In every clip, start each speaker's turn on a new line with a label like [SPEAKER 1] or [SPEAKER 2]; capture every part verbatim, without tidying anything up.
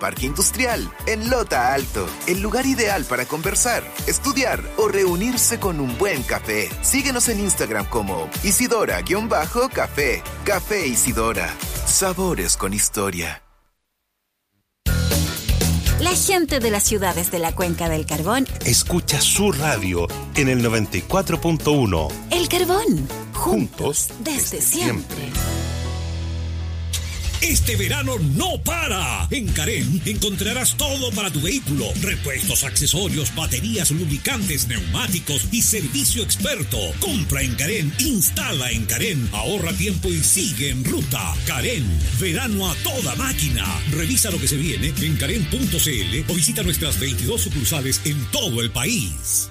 [SPEAKER 1] Parque Industrial, en Lota Alto, el lugar ideal para conversar, estudiar o reunirse con un buen café. Síguenos en Instagram como Isidora-Café. Café Isidora. Sabores con historia.
[SPEAKER 2] La gente de las ciudades de la Cuenca del Carbón
[SPEAKER 3] escucha su radio en el noventa y cuatro punto uno.
[SPEAKER 2] El Carbón,
[SPEAKER 3] juntos
[SPEAKER 2] desde, desde
[SPEAKER 3] siempre.
[SPEAKER 2] siempre.
[SPEAKER 4] Este verano no para. En Carén encontrarás todo para tu vehículo. Repuestos, accesorios, baterías, lubricantes, neumáticos y servicio experto. Compra en Carén, instala en Carén, ahorra tiempo y sigue en ruta. Carén, verano a toda máquina. Revisa lo que se viene en carén punto c l o visita nuestras veintidós sucursales en todo el país.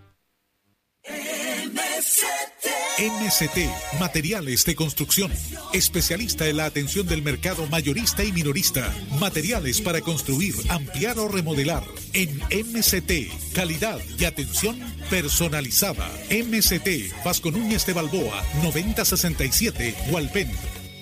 [SPEAKER 5] M S T, Materiales de Construcción. Especialista en la atención del mercado mayorista y minorista. Materiales para construir, ampliar o remodelar. En M S T, calidad y atención personalizada. M S T, Vasco Núñez de Balboa, noventa sesenta y siete, Hualpén.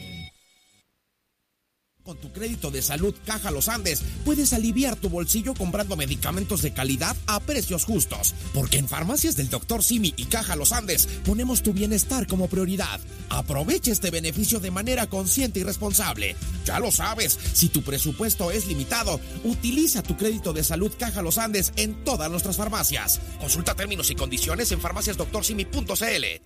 [SPEAKER 6] Con tu crédito de salud Caja Los Andes puedes aliviar tu bolsillo comprando medicamentos de calidad a precios justos. Porque en Farmacias del doctor Simi y Caja Los Andes ponemos tu bienestar como prioridad. Aprovecha este beneficio de manera consciente y responsable. Ya lo sabes, si tu presupuesto es limitado, utiliza tu crédito de salud Caja Los Andes en todas nuestras farmacias. Consulta términos y condiciones en farmacias doctor simi punto c l.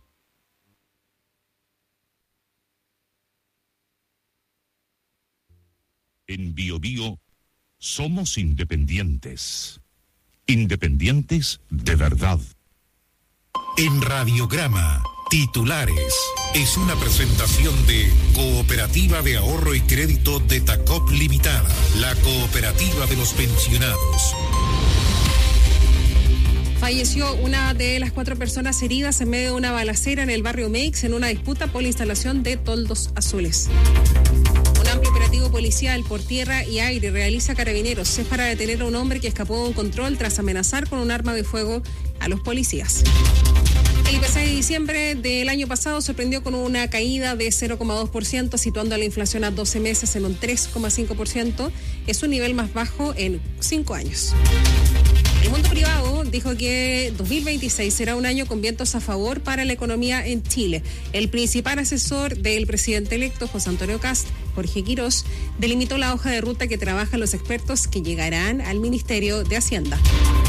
[SPEAKER 7] En Bio Bio somos independientes. Independientes de verdad.
[SPEAKER 5] En Radiograma, titulares. Es una presentación de Cooperativa de Ahorro y Crédito de Tacop Limitada, la cooperativa de los pensionados.
[SPEAKER 8] Falleció una de las cuatro personas heridas en medio de una balacera en el barrio Meix en una disputa por la instalación de toldos azules. Un amplio operativo policial por tierra y aire realiza Carabineros. Es para detener a un hombre que escapó de un control tras amenazar con un arma de fuego a los policías. El I P C de diciembre del año pasado sorprendió con una caída de cero coma dos por ciento, situando a la inflación a doce meses en un tres coma cinco por ciento. Es un nivel más bajo en cinco años. El mundo privado dijo que dos mil veintiséis será un año con vientos a favor para la economía en Chile. El principal asesor del presidente electo, José Antonio Kast, Jorge Quirós, delimitó la hoja de ruta que trabajan los expertos que llegarán al Ministerio de Hacienda.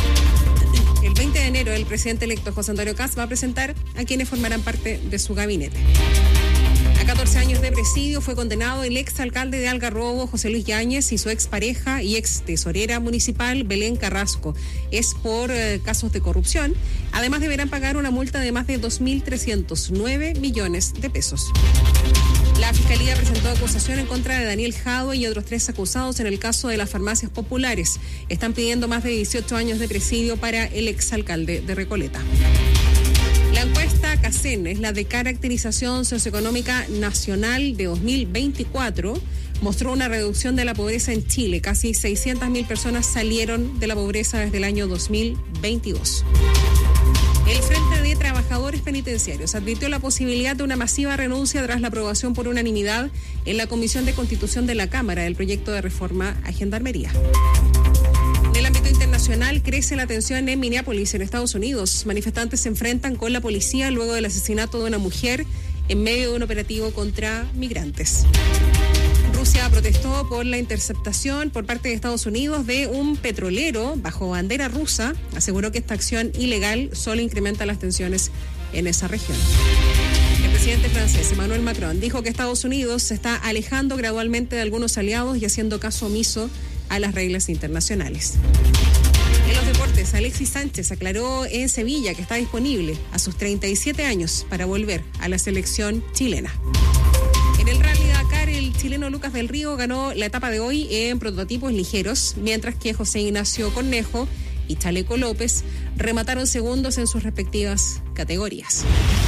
[SPEAKER 8] El veinte de enero, el presidente electo, José Antonio Kast, va a presentar a quienes formarán parte de su gabinete. A catorce años de presidio fue condenado el exalcalde de Algarrobo, José Luis Yáñez, y su expareja y ex tesorera municipal, Belén Carrasco. Es por eh, casos de corrupción. Además, deberán pagar una multa de más de dos mil trescientos nueve millones de pesos. La Fiscalía presentó acusación en contra de Daniel Jadwe y otros tres acusados en el caso de las farmacias populares. Están pidiendo más de dieciocho años de presidio para el exalcalde de Recoleta. La encuesta CACEN es la de Caracterización Socioeconómica Nacional de dos mil veinticuatro. Mostró una reducción de la pobreza en Chile. Casi seiscientas mil personas salieron de la pobreza desde el año dos mil veintidós. El Frente de Trabajadores Penitenciarios advirtió la posibilidad de una masiva renuncia tras la aprobación por unanimidad en la Comisión de Constitución de la Cámara del proyecto de reforma a Gendarmería. En el ámbito internacional crece la tensión en Minneapolis, en Estados Unidos. Manifestantes se enfrentan con la policía luego del asesinato de una mujer en medio de un operativo contra migrantes. Rusia protestó por la interceptación por parte de Estados Unidos de un petrolero bajo bandera rusa. Aseguró que esta acción ilegal solo incrementa las tensiones en esa región. El presidente francés Emmanuel Macron dijo que Estados Unidos se está alejando gradualmente de algunos aliados y haciendo caso omiso a las reglas internacionales. En los deportes, Alexis Sánchez aclaró en Sevilla que está disponible a sus treinta y siete años para volver a la selección chilena. En el Rally Dakar, el chileno Lucas del Río ganó la etapa de hoy en prototipos ligeros, mientras que José Ignacio Cornejo y Chaleco López remataron segundos en sus respectivas categorías.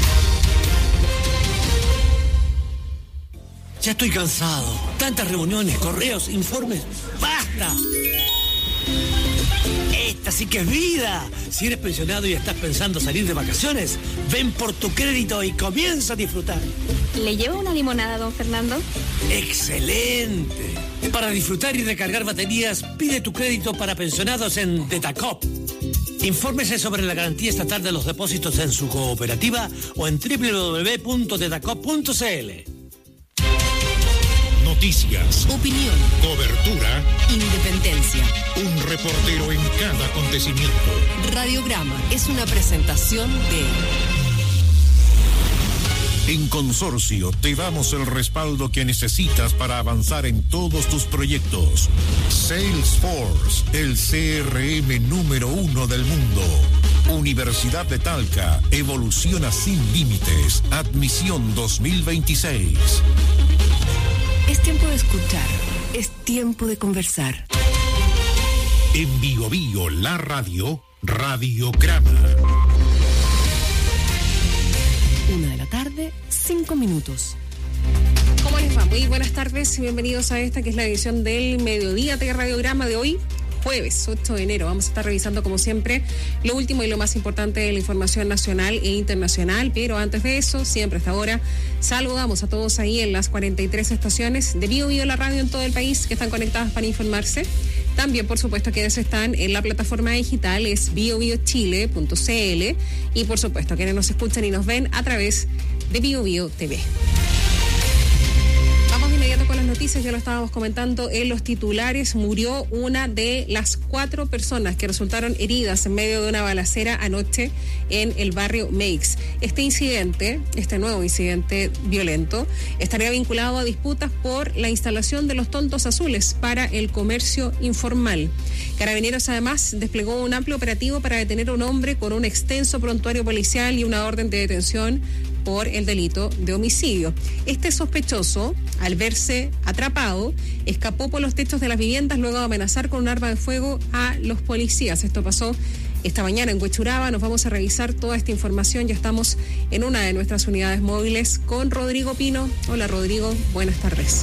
[SPEAKER 9] Ya estoy cansado. Tantas reuniones, correos, informes. ¡Basta! Esta sí que es vida. Si eres pensionado y estás pensando salir de vacaciones, ven por tu crédito y comienza a disfrutar.
[SPEAKER 10] ¿Le llevo una limonada, don Fernando?
[SPEAKER 9] ¡Excelente! Para disfrutar y recargar baterías, pide tu crédito para pensionados en Detacop. Infórmese sobre la garantía estatal de los depósitos en su cooperativa o en doble u doble u doble u punto detacop punto c l.
[SPEAKER 5] Noticias,
[SPEAKER 10] opinión,
[SPEAKER 5] cobertura,
[SPEAKER 10] independencia.
[SPEAKER 5] Un reportero en cada acontecimiento.
[SPEAKER 10] Radiograma es una presentación de...
[SPEAKER 5] En Consorcio te damos el respaldo que necesitas para avanzar en todos tus proyectos. Salesforce, el C R M número uno del mundo. Universidad de Talca, evoluciona sin límites. Admisión dos mil veintiséis.
[SPEAKER 10] Es tiempo de escuchar, es tiempo de conversar.
[SPEAKER 5] En Bio Bio, la radio, Radiograma.
[SPEAKER 10] Una de la tarde, cinco minutos.
[SPEAKER 8] ¿Cómo les va? Muy buenas tardes y bienvenidos a esta que es la edición del mediodía de Radiograma de hoy, jueves ocho de enero. Vamos a estar revisando como siempre lo último y lo más importante de la información nacional e internacional, pero antes de eso, siempre hasta ahora, saludamos a todos ahí en las cuarenta y tres estaciones de Bio Bio, la radio en todo el país que están conectadas para informarse. También, por supuesto, quienes están en la plataforma digital es bio bio chile punto c l y, por supuesto, quienes nos escuchan y nos ven a través de Bio Bio T V. Vamos de inmediato con las noticias, ya lo estábamos comentando en los titulares. Murió una de las cuatro personas que resultaron heridas en medio de una balacera anoche en el barrio Meix. Este incidente, este nuevo incidente violento, estaría vinculado a disputas por la instalación de los toldos azules para el comercio informal. Carabineros además desplegó un amplio operativo para detener a un hombre con un extenso prontuario policial y una orden de detención por el delito de homicidio. Este sospechoso, al verse atrapado, escapó por los techos de las viviendas luego de amenazar con un arma de fuego a los policías. Esto pasó esta mañana en Huechuraba. Nos vamos a revisar toda esta información. Ya estamos en una de nuestras unidades móviles con Rodrigo Pino. Hola Rodrigo, buenas tardes.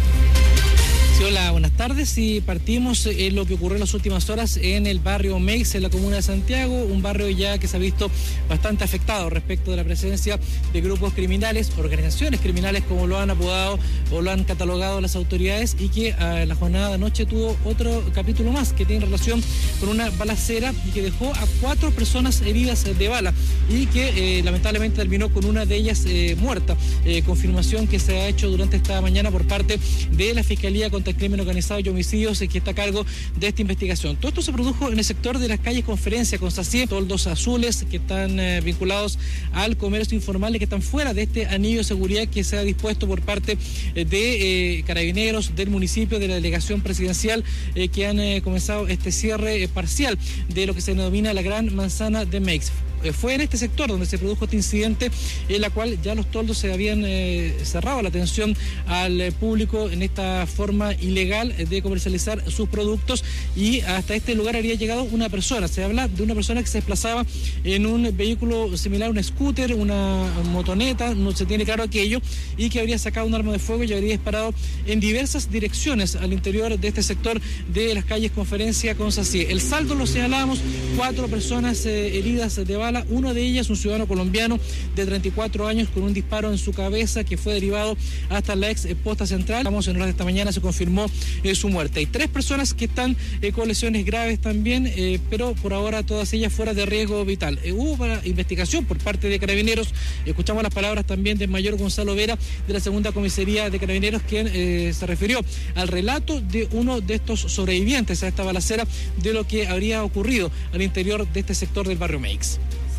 [SPEAKER 11] Hola, buenas tardes y partimos en lo que ocurrió en las últimas horas en el barrio Meix, en la comuna de Santiago, un barrio ya que se ha visto bastante afectado respecto de la presencia de grupos criminales, organizaciones criminales como lo han apodado o lo han catalogado las autoridades, y que eh, la jornada de anoche tuvo otro capítulo más que tiene relación con una balacera y que dejó a cuatro personas heridas de bala y que eh, lamentablemente terminó con una de ellas eh, muerta, eh, confirmación que se ha hecho durante esta mañana por parte de la Fiscalía contra el Crimen Organizado y Homicidios, que está a cargo de esta investigación. Todo esto se produjo en el sector de las calles Conferencia, Constancia, toldos azules que están eh, vinculados al comercio informal y que están fuera de este anillo de seguridad que se ha dispuesto por parte eh, de eh, Carabineros del municipio, de la delegación presidencial, eh, que han eh, comenzado este cierre eh, parcial de lo que se denomina la Gran Manzana de Meix. Fue en este sector donde se produjo este incidente, en la cual ya los toldos se habían eh, cerrado la atención al eh, público en esta forma ilegal de comercializar sus productos, y hasta este lugar habría llegado una persona. Se habla de una persona que se desplazaba en un vehículo similar a un scooter, una motoneta, no se tiene claro aquello, y que habría sacado un arma de fuego y habría disparado en diversas direcciones al interior de este sector de las calles Conferencia con Sací. El saldo lo señalábamos, cuatro personas eh, heridas de bala. Una de ellas, un ciudadano colombiano de treinta y cuatro años con un disparo en su cabeza que fue derivado hasta la ex posta central. Vamos, en horas de esta mañana se confirmó eh, su muerte. Hay tres personas que están eh, con lesiones graves también, eh, pero por ahora todas ellas fuera de riesgo vital. Eh, hubo para investigación por parte de Carabineros. Escuchamos las palabras también del mayor Gonzalo Vera de la segunda comisaría de Carabineros, quien eh, se refirió al relato de uno de estos sobrevivientes a esta balacera, de lo que habría ocurrido al interior de este sector del barrio Meix.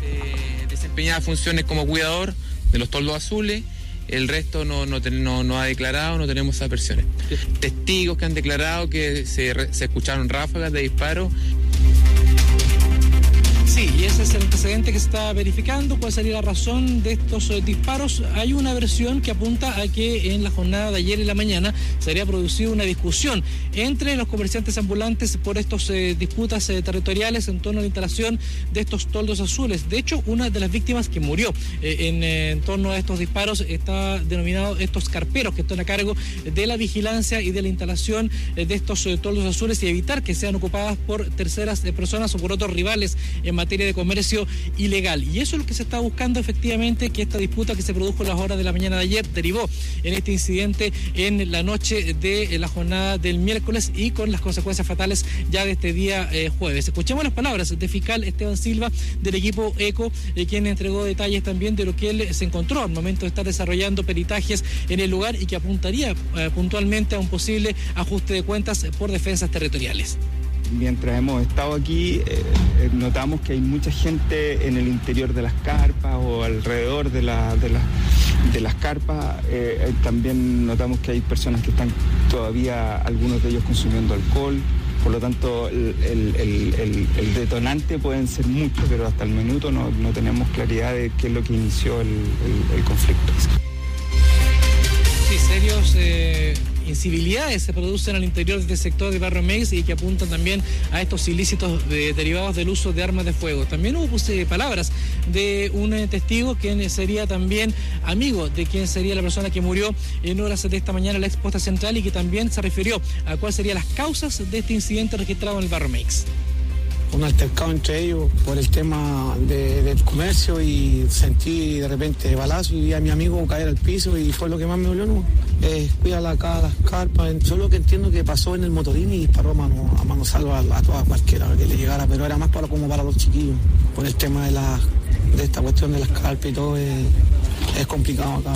[SPEAKER 12] Eh, desempeñaba funciones como cuidador de los toldos azules. El resto no, no, no, no ha declarado, no tenemos esas versiones. Testigos que han declarado que se, se escucharon ráfagas de disparo.
[SPEAKER 11] Sí, y ese es el antecedente que se está verificando. ¿Cuál sería la razón de estos eh, disparos? Hay una versión que apunta a que en la jornada de ayer en la mañana se habría producido una discusión entre los comerciantes ambulantes por estas eh, disputas eh, territoriales en torno a la instalación de estos toldos azules. De hecho, una de las víctimas que murió eh, en, eh, en torno a estos disparos está denominado estos carperos que están a cargo de la vigilancia y de la instalación eh, de estos eh, toldos azules y evitar que sean ocupadas por terceras eh, personas o por otros rivales en materia de comercio ilegal. Y eso es lo que se está buscando efectivamente, que esta disputa que se produjo en las horas de la mañana de ayer derivó en este incidente en la noche de la jornada del miércoles y con las consecuencias fatales ya de este día eh, jueves. Escuchemos las palabras del fiscal Esteban Silva del equipo ECO, eh, quien entregó detalles también de lo que él se encontró al momento de estar desarrollando peritajes en el lugar y que apuntaría eh, puntualmente a un posible ajuste de cuentas por defensas territoriales.
[SPEAKER 13] Mientras hemos estado aquí, eh, notamos que hay mucha gente en el interior de las carpas o alrededor de, la, de, la, de las carpas. Eh, también notamos que hay personas que están todavía, algunos de ellos consumiendo alcohol. Por lo tanto, el, el, el, el, el detonante pueden ser muchos, pero hasta el minuto no, no tenemos claridad de qué es lo que inició el, el, el conflicto.
[SPEAKER 11] Sí, serios... Eh... incivilidades se producen al interior de este sector del barrio Mex y que apuntan también a estos ilícitos de, derivados del uso de armas de fuego. También hubo eh, palabras de un eh, testigo quien sería también amigo de quien sería la persona que murió en horas de esta mañana en la exposta central y que también se refirió a cuáles serían las causas de este incidente registrado en el barrio Mex.
[SPEAKER 14] Un altercado entre ellos por el tema de, del comercio y sentí de repente balazo y vi a mi amigo caer al piso y fue lo que más me dolió, ¿no? Eh, cuida la cara, las carpas. Yo lo que entiendo que pasó en el motorín y disparó a mano, a mano salva a, a toda cualquiera que le llegara, pero era más para como para los chiquillos. Por el tema de la de esta cuestión de las carpas y todo, es, es complicado acá.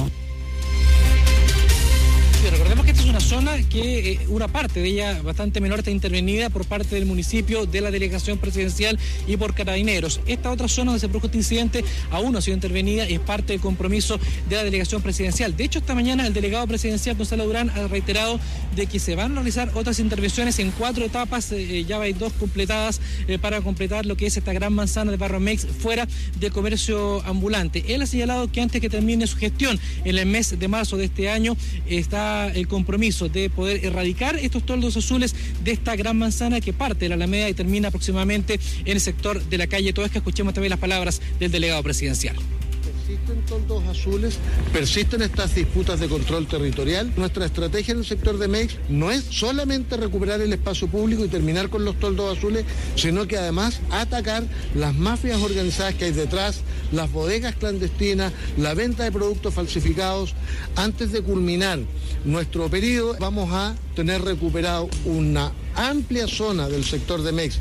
[SPEAKER 11] Sí, recordemos que esta es una zona que eh, una parte de ella bastante menor está intervenida por parte del municipio, de la delegación presidencial y por carabineros. Esta otra zona donde se produjo este incidente aún no ha sido intervenida y es parte del compromiso de la delegación presidencial. De hecho, esta mañana el delegado presidencial Gonzalo Durán ha reiterado de que se van a realizar otras intervenciones en cuatro etapas, eh, ya hay dos completadas eh, para completar lo que es esta gran manzana de Barrio Mex fuera del comercio ambulante. Él ha señalado que antes que termine su gestión en el mes de marzo de este año está el compromiso de poder erradicar estos toldos azules de esta gran manzana que parte de la Alameda y termina aproximadamente en el sector de la calle Toesca. Escuchemos también las palabras del delegado presidencial.
[SPEAKER 15] Persisten toldos azules, persisten estas disputas de control territorial. Nuestra estrategia en el sector de Mex no es solamente recuperar el espacio público y terminar con los toldos azules, sino que además atacar las mafias organizadas que hay detrás, las bodegas clandestinas, la venta de productos falsificados. Antes de culminar nuestro periodo, vamos a tener recuperado una amplia zona del sector de Mex.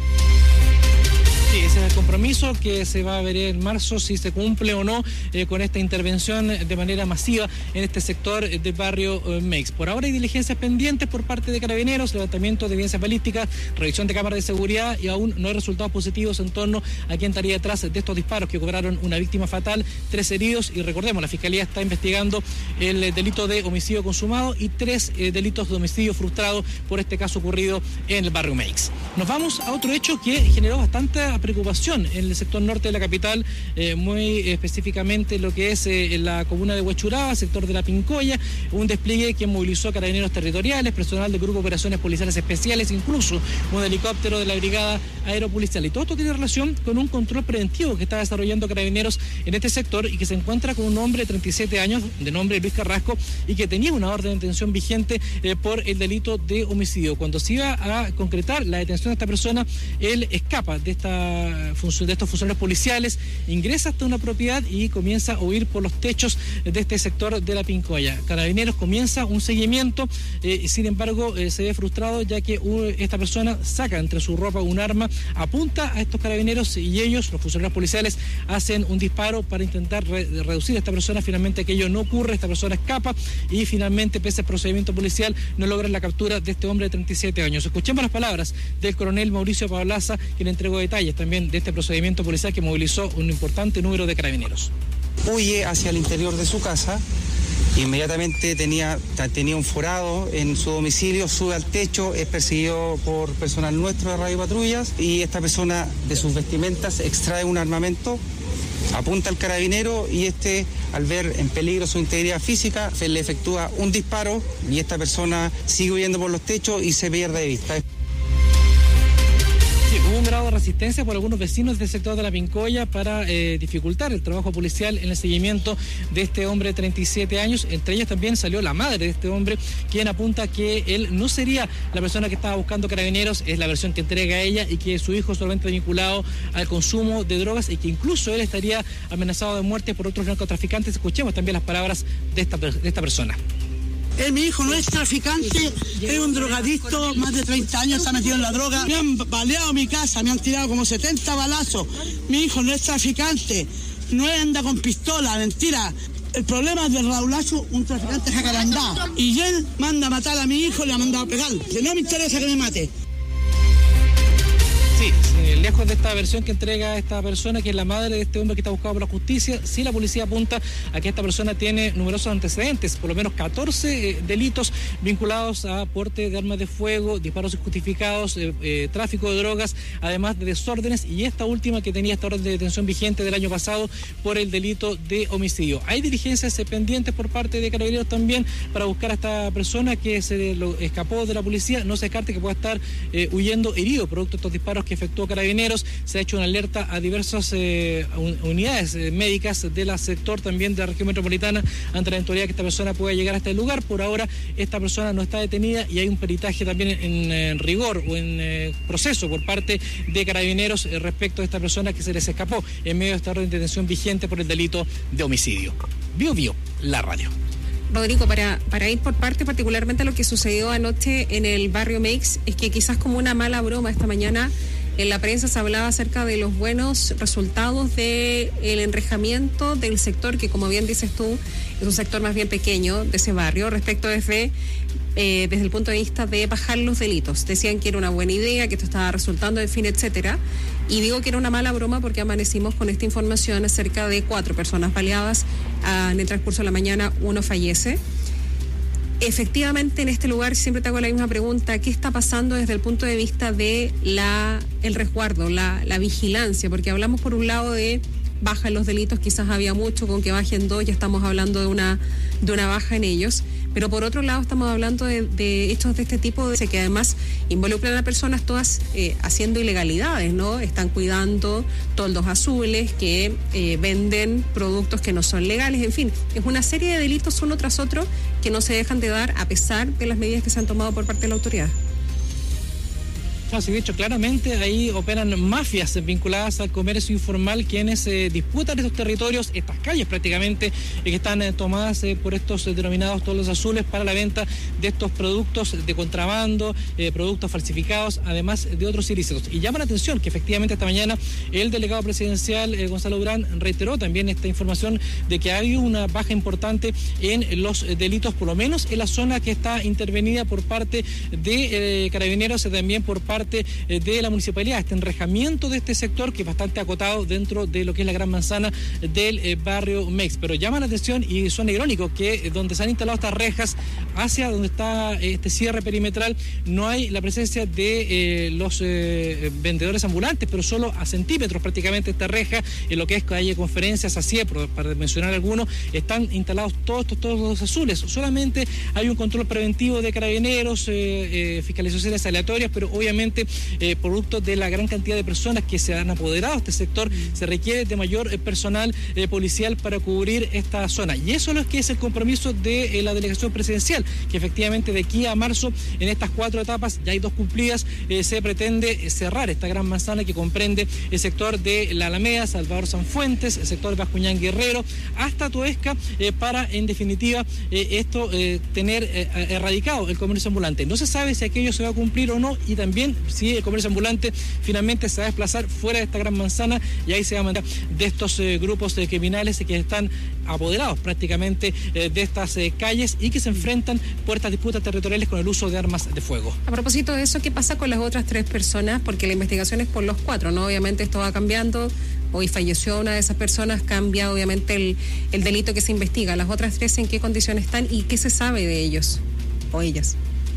[SPEAKER 11] Sí, ese es el compromiso que se va a ver en marzo si se cumple o no eh, con esta intervención de manera masiva en este sector del barrio eh, Mex. Por ahora hay diligencias pendientes por parte de carabineros, levantamiento de evidencias balísticas, revisión de cámaras de seguridad y aún no hay resultados positivos en torno a quién estaría detrás de estos disparos que cobraron una víctima fatal, tres heridos y recordemos, la Fiscalía está investigando el eh, delito de homicidio consumado y tres eh, delitos de homicidio frustrado por este caso ocurrido en el barrio Mex. Nos vamos a otro hecho que generó bastante preocupación en el sector norte de la capital, eh, muy específicamente lo que es eh, en la comuna de Huechuraba, sector de La Pincoya, un despliegue que movilizó a carabineros territoriales, personal del Grupo de Operaciones Policiales Especiales, incluso un helicóptero de la Brigada Aeropolicial. Y todo esto tiene relación con un control preventivo que está desarrollando carabineros en este sector y que se encuentra con un hombre de treinta y siete años, de nombre Luis Carrasco, y que tenía una orden de detención vigente eh, por el delito de homicidio. Cuando se iba a concretar la detención de esta persona, él escapa de esta de estos funcionarios policiales, ingresa hasta una propiedad y comienza a huir por los techos de este sector de La Pincoya. Carabineros comienza un seguimiento, eh, sin embargo eh, se ve frustrado ya que uh, esta persona saca entre su ropa un arma, apunta a estos carabineros y ellos, los funcionarios policiales, hacen un disparo para intentar re reducir a esta persona. Finalmente aquello no ocurre, esta persona escapa y finalmente, pese al procedimiento policial, no logran la captura de este hombre de treinta y siete años. Escuchemos las palabras del coronel Mauricio Pablaza, quien entregó detalles también de este procedimiento policial que movilizó un importante número de carabineros.
[SPEAKER 16] Huye hacia el interior de su casa, inmediatamente tenía, tenía un forado en su domicilio, sube al techo, es perseguido por personal nuestro de Radio Patrullas y esta persona de sus vestimentas extrae un armamento, apunta al carabinero y este, al ver en peligro su integridad física, se le efectúa un disparo y esta persona sigue huyendo por los techos y se pierde de vista.
[SPEAKER 11] Hubo un grado de resistencia por algunos vecinos del sector de La Pincoya para eh, dificultar el trabajo policial en el seguimiento de este hombre de treinta y siete años. Entre ellas también salió la madre de este hombre, quien apunta que él no sería la persona que estaba buscando Carabineros, es la versión que entrega a ella, y que su hijo solamente vinculado al consumo de drogas y que incluso él estaría amenazado de muerte por otros narcotraficantes. Escuchemos también las palabras de esta, de esta persona.
[SPEAKER 17] Eh, mi hijo no es traficante, es un drogadicto, más de treinta años está metido en la droga. Me han baleado mi casa, me han tirado como setenta balazos. Mi hijo no es traficante, no anda con pistola, mentira. El problema es de Raulacho, un traficante jacarandá. Y él manda a matar a mi hijo, le ha mandado a pegar. Que no me interesa que me mate.
[SPEAKER 11] Sí, sí, lejos de esta versión que entrega esta persona, que es la madre de este hombre que está buscado por la justicia, sí la policía apunta a que esta persona tiene numerosos antecedentes, por lo menos catorce eh, delitos vinculados a porte de armas de fuego, disparos injustificados, eh, eh, tráfico de drogas, además de desórdenes, y esta última que tenía esta orden de detención vigente del año pasado por el delito de homicidio. Hay diligencias eh, pendientes por parte de Carabineros también para buscar a esta persona que se lo escapó de la policía. No se descarte que pueda estar eh, huyendo herido producto de estos disparos que efectuó Carabineros. Se ha hecho una alerta a diversas eh, unidades eh, médicas del sector también de la región metropolitana ante la eventualidad que esta persona pueda llegar a este lugar. Por ahora esta persona no está detenida y hay un peritaje también en, en, en rigor o en eh, proceso por parte de Carabineros eh, respecto a esta persona que se les escapó en medio de esta orden de detención vigente por el delito de homicidio. Bio Bio, la radio.
[SPEAKER 8] Rodrigo, para, para ir por parte, particularmente lo que sucedió anoche en el barrio Meix, es que quizás como una mala broma esta mañana en la prensa se hablaba acerca de los buenos resultados del enrejamiento del sector, que como bien dices tú, es un sector más bien pequeño de ese barrio, respecto desde, eh, desde el punto de vista de bajar los delitos. Decían que era una buena idea, que esto estaba resultando, en fin, etcétera. Y digo que era una mala broma porque amanecimos con esta información acerca de cuatro personas baleadas. Ah, en el transcurso de la mañana uno fallece. Efectivamente, en este lugar siempre te hago la misma pregunta: ¿qué está pasando desde el punto de vista de la el resguardo, la, la vigilancia? Porque hablamos por un lado de baja los delitos, quizás había mucho, con que bajen dos ya estamos hablando de una de una baja en ellos, pero por otro lado estamos hablando de, de hechos de este tipo, de que además involucran a personas todas eh, haciendo ilegalidades, ¿no? Están cuidando toldos azules, que eh, venden productos que no son legales, en fin, es una serie de delitos uno tras otro que no se dejan de dar a pesar de las medidas que se han tomado por parte de la autoridad.
[SPEAKER 11] Así de hecho, claramente ahí operan mafias vinculadas al comercio informal, quienes eh, disputan estos territorios, estas calles prácticamente, eh, que están eh, tomadas eh, por estos eh, denominados toldos azules para la venta de estos productos de contrabando, eh, productos falsificados, además de otros ilícitos. Y llama la atención que efectivamente esta mañana el delegado presidencial eh, Gonzalo Durán reiteró también esta información de que hay una baja importante en los eh, delitos, por lo menos en la zona que está intervenida por parte de eh, Carabineros, eh, también por parte de la municipalidad, este enrejamiento de este sector que es bastante acotado dentro de lo que es la gran manzana del eh, barrio Meix. Pero llama la atención y suena irónico que eh, donde se han instalado estas rejas hacia donde está eh, este cierre perimetral no hay la presencia de eh, los eh, vendedores ambulantes, pero solo a centímetros prácticamente esta reja, en lo que es calle Conferencias, así para mencionar algunos, están instalados todos estos todos los azules. Solamente hay un control preventivo de Carabineros, eh, eh, fiscalizaciones aleatorias, pero obviamente Eh, producto de la gran cantidad de personas que se han apoderado de este sector, se requiere de mayor eh, personal eh, policial para cubrir esta zona. Y eso es lo que es el compromiso de eh, la delegación presidencial, que efectivamente de aquí a marzo, en estas cuatro etapas, ya hay dos cumplidas, eh, se pretende cerrar esta gran manzana que comprende el sector de La Alameda, Salvador Sanfuentes, el sector de Bascuñán Guerrero, hasta Toesca, eh, para en definitiva eh, esto eh, tener eh, erradicado el comercio ambulante. No se sabe si aquello se va a cumplir o no, y también si el comercio ambulante finalmente se va a desplazar fuera de esta gran manzana, y ahí se va a mandar de estos eh, grupos de criminales que están apoderados prácticamente eh, de estas eh, calles y que se enfrentan por estas disputas territoriales con el uso de armas de fuego.
[SPEAKER 8] A propósito de eso, ¿qué pasa con las otras tres personas? Porque la investigación es por los cuatro, ¿no? Obviamente esto va cambiando. Hoy falleció una de esas personas, cambia obviamente el, el delito que se investiga. Las otras tres, ¿en qué condiciones están y qué se sabe de ellos o ellas?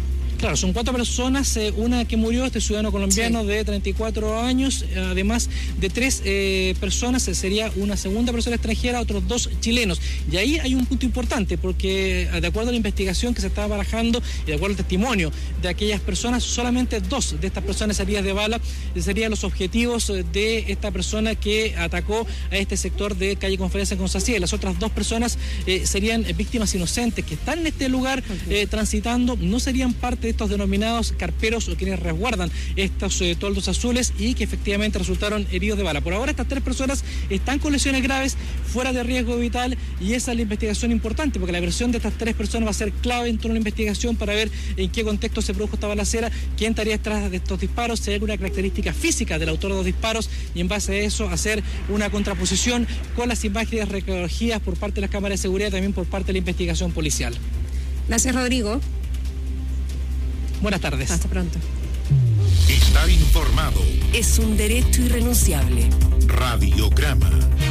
[SPEAKER 11] Claro, son cuatro personas, eh, una que murió, este ciudadano colombiano sí. de treinta y cuatro años, además de tres eh, personas, eh, sería una segunda persona extranjera, otros dos chilenos. Y ahí hay un punto importante, porque de acuerdo a la investigación que se estaba barajando y de acuerdo al testimonio de aquellas personas, solamente dos de estas personas heridas de bala serían los objetivos de esta persona que atacó a este sector de calle Conferencia en Constancia. Las otras dos personas eh, serían víctimas inocentes que están en este lugar eh, transitando, no serían parte de estos denominados carperos o quienes resguardan estos eh, toldos azules y que efectivamente resultaron heridos de bala. Por ahora estas tres personas están con lesiones graves, fuera de riesgo vital, y esa es la investigación importante, porque la versión de estas tres personas va a ser clave en toda la investigación para ver en qué contexto se produjo esta balacera, quién estaría detrás de estos disparos, si hay alguna característica física del autor de los disparos, y en base a eso hacer una contraposición con las imágenes recogidas por parte de las cámaras de seguridad y también por parte de la investigación policial.
[SPEAKER 8] Gracias, Rodrigo.
[SPEAKER 11] Buenas tardes.
[SPEAKER 8] Hasta pronto.
[SPEAKER 3] Estar informado
[SPEAKER 10] es un derecho irrenunciable.
[SPEAKER 3] Radiograma.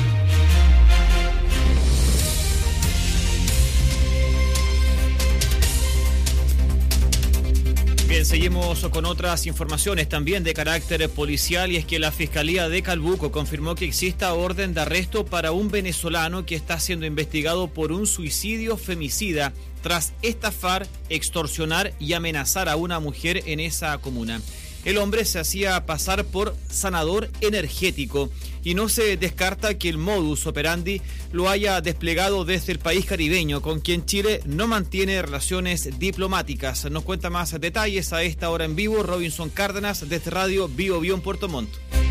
[SPEAKER 18] Bien, seguimos con otras informaciones también de carácter policial, y es que la Fiscalía de Calbuco confirmó que exista orden de arresto para un venezolano que está siendo investigado por un suicidio femicida tras estafar, extorsionar y amenazar a una mujer en esa comuna. El hombre se hacía pasar por sanador energético y no se descarta que el modus operandi lo haya desplegado desde el país caribeño, con quien Chile no mantiene relaciones diplomáticas. Nos cuenta más detalles a esta hora en vivo Robinson Cárdenas desde Radio Bio Bio en Puerto Montt.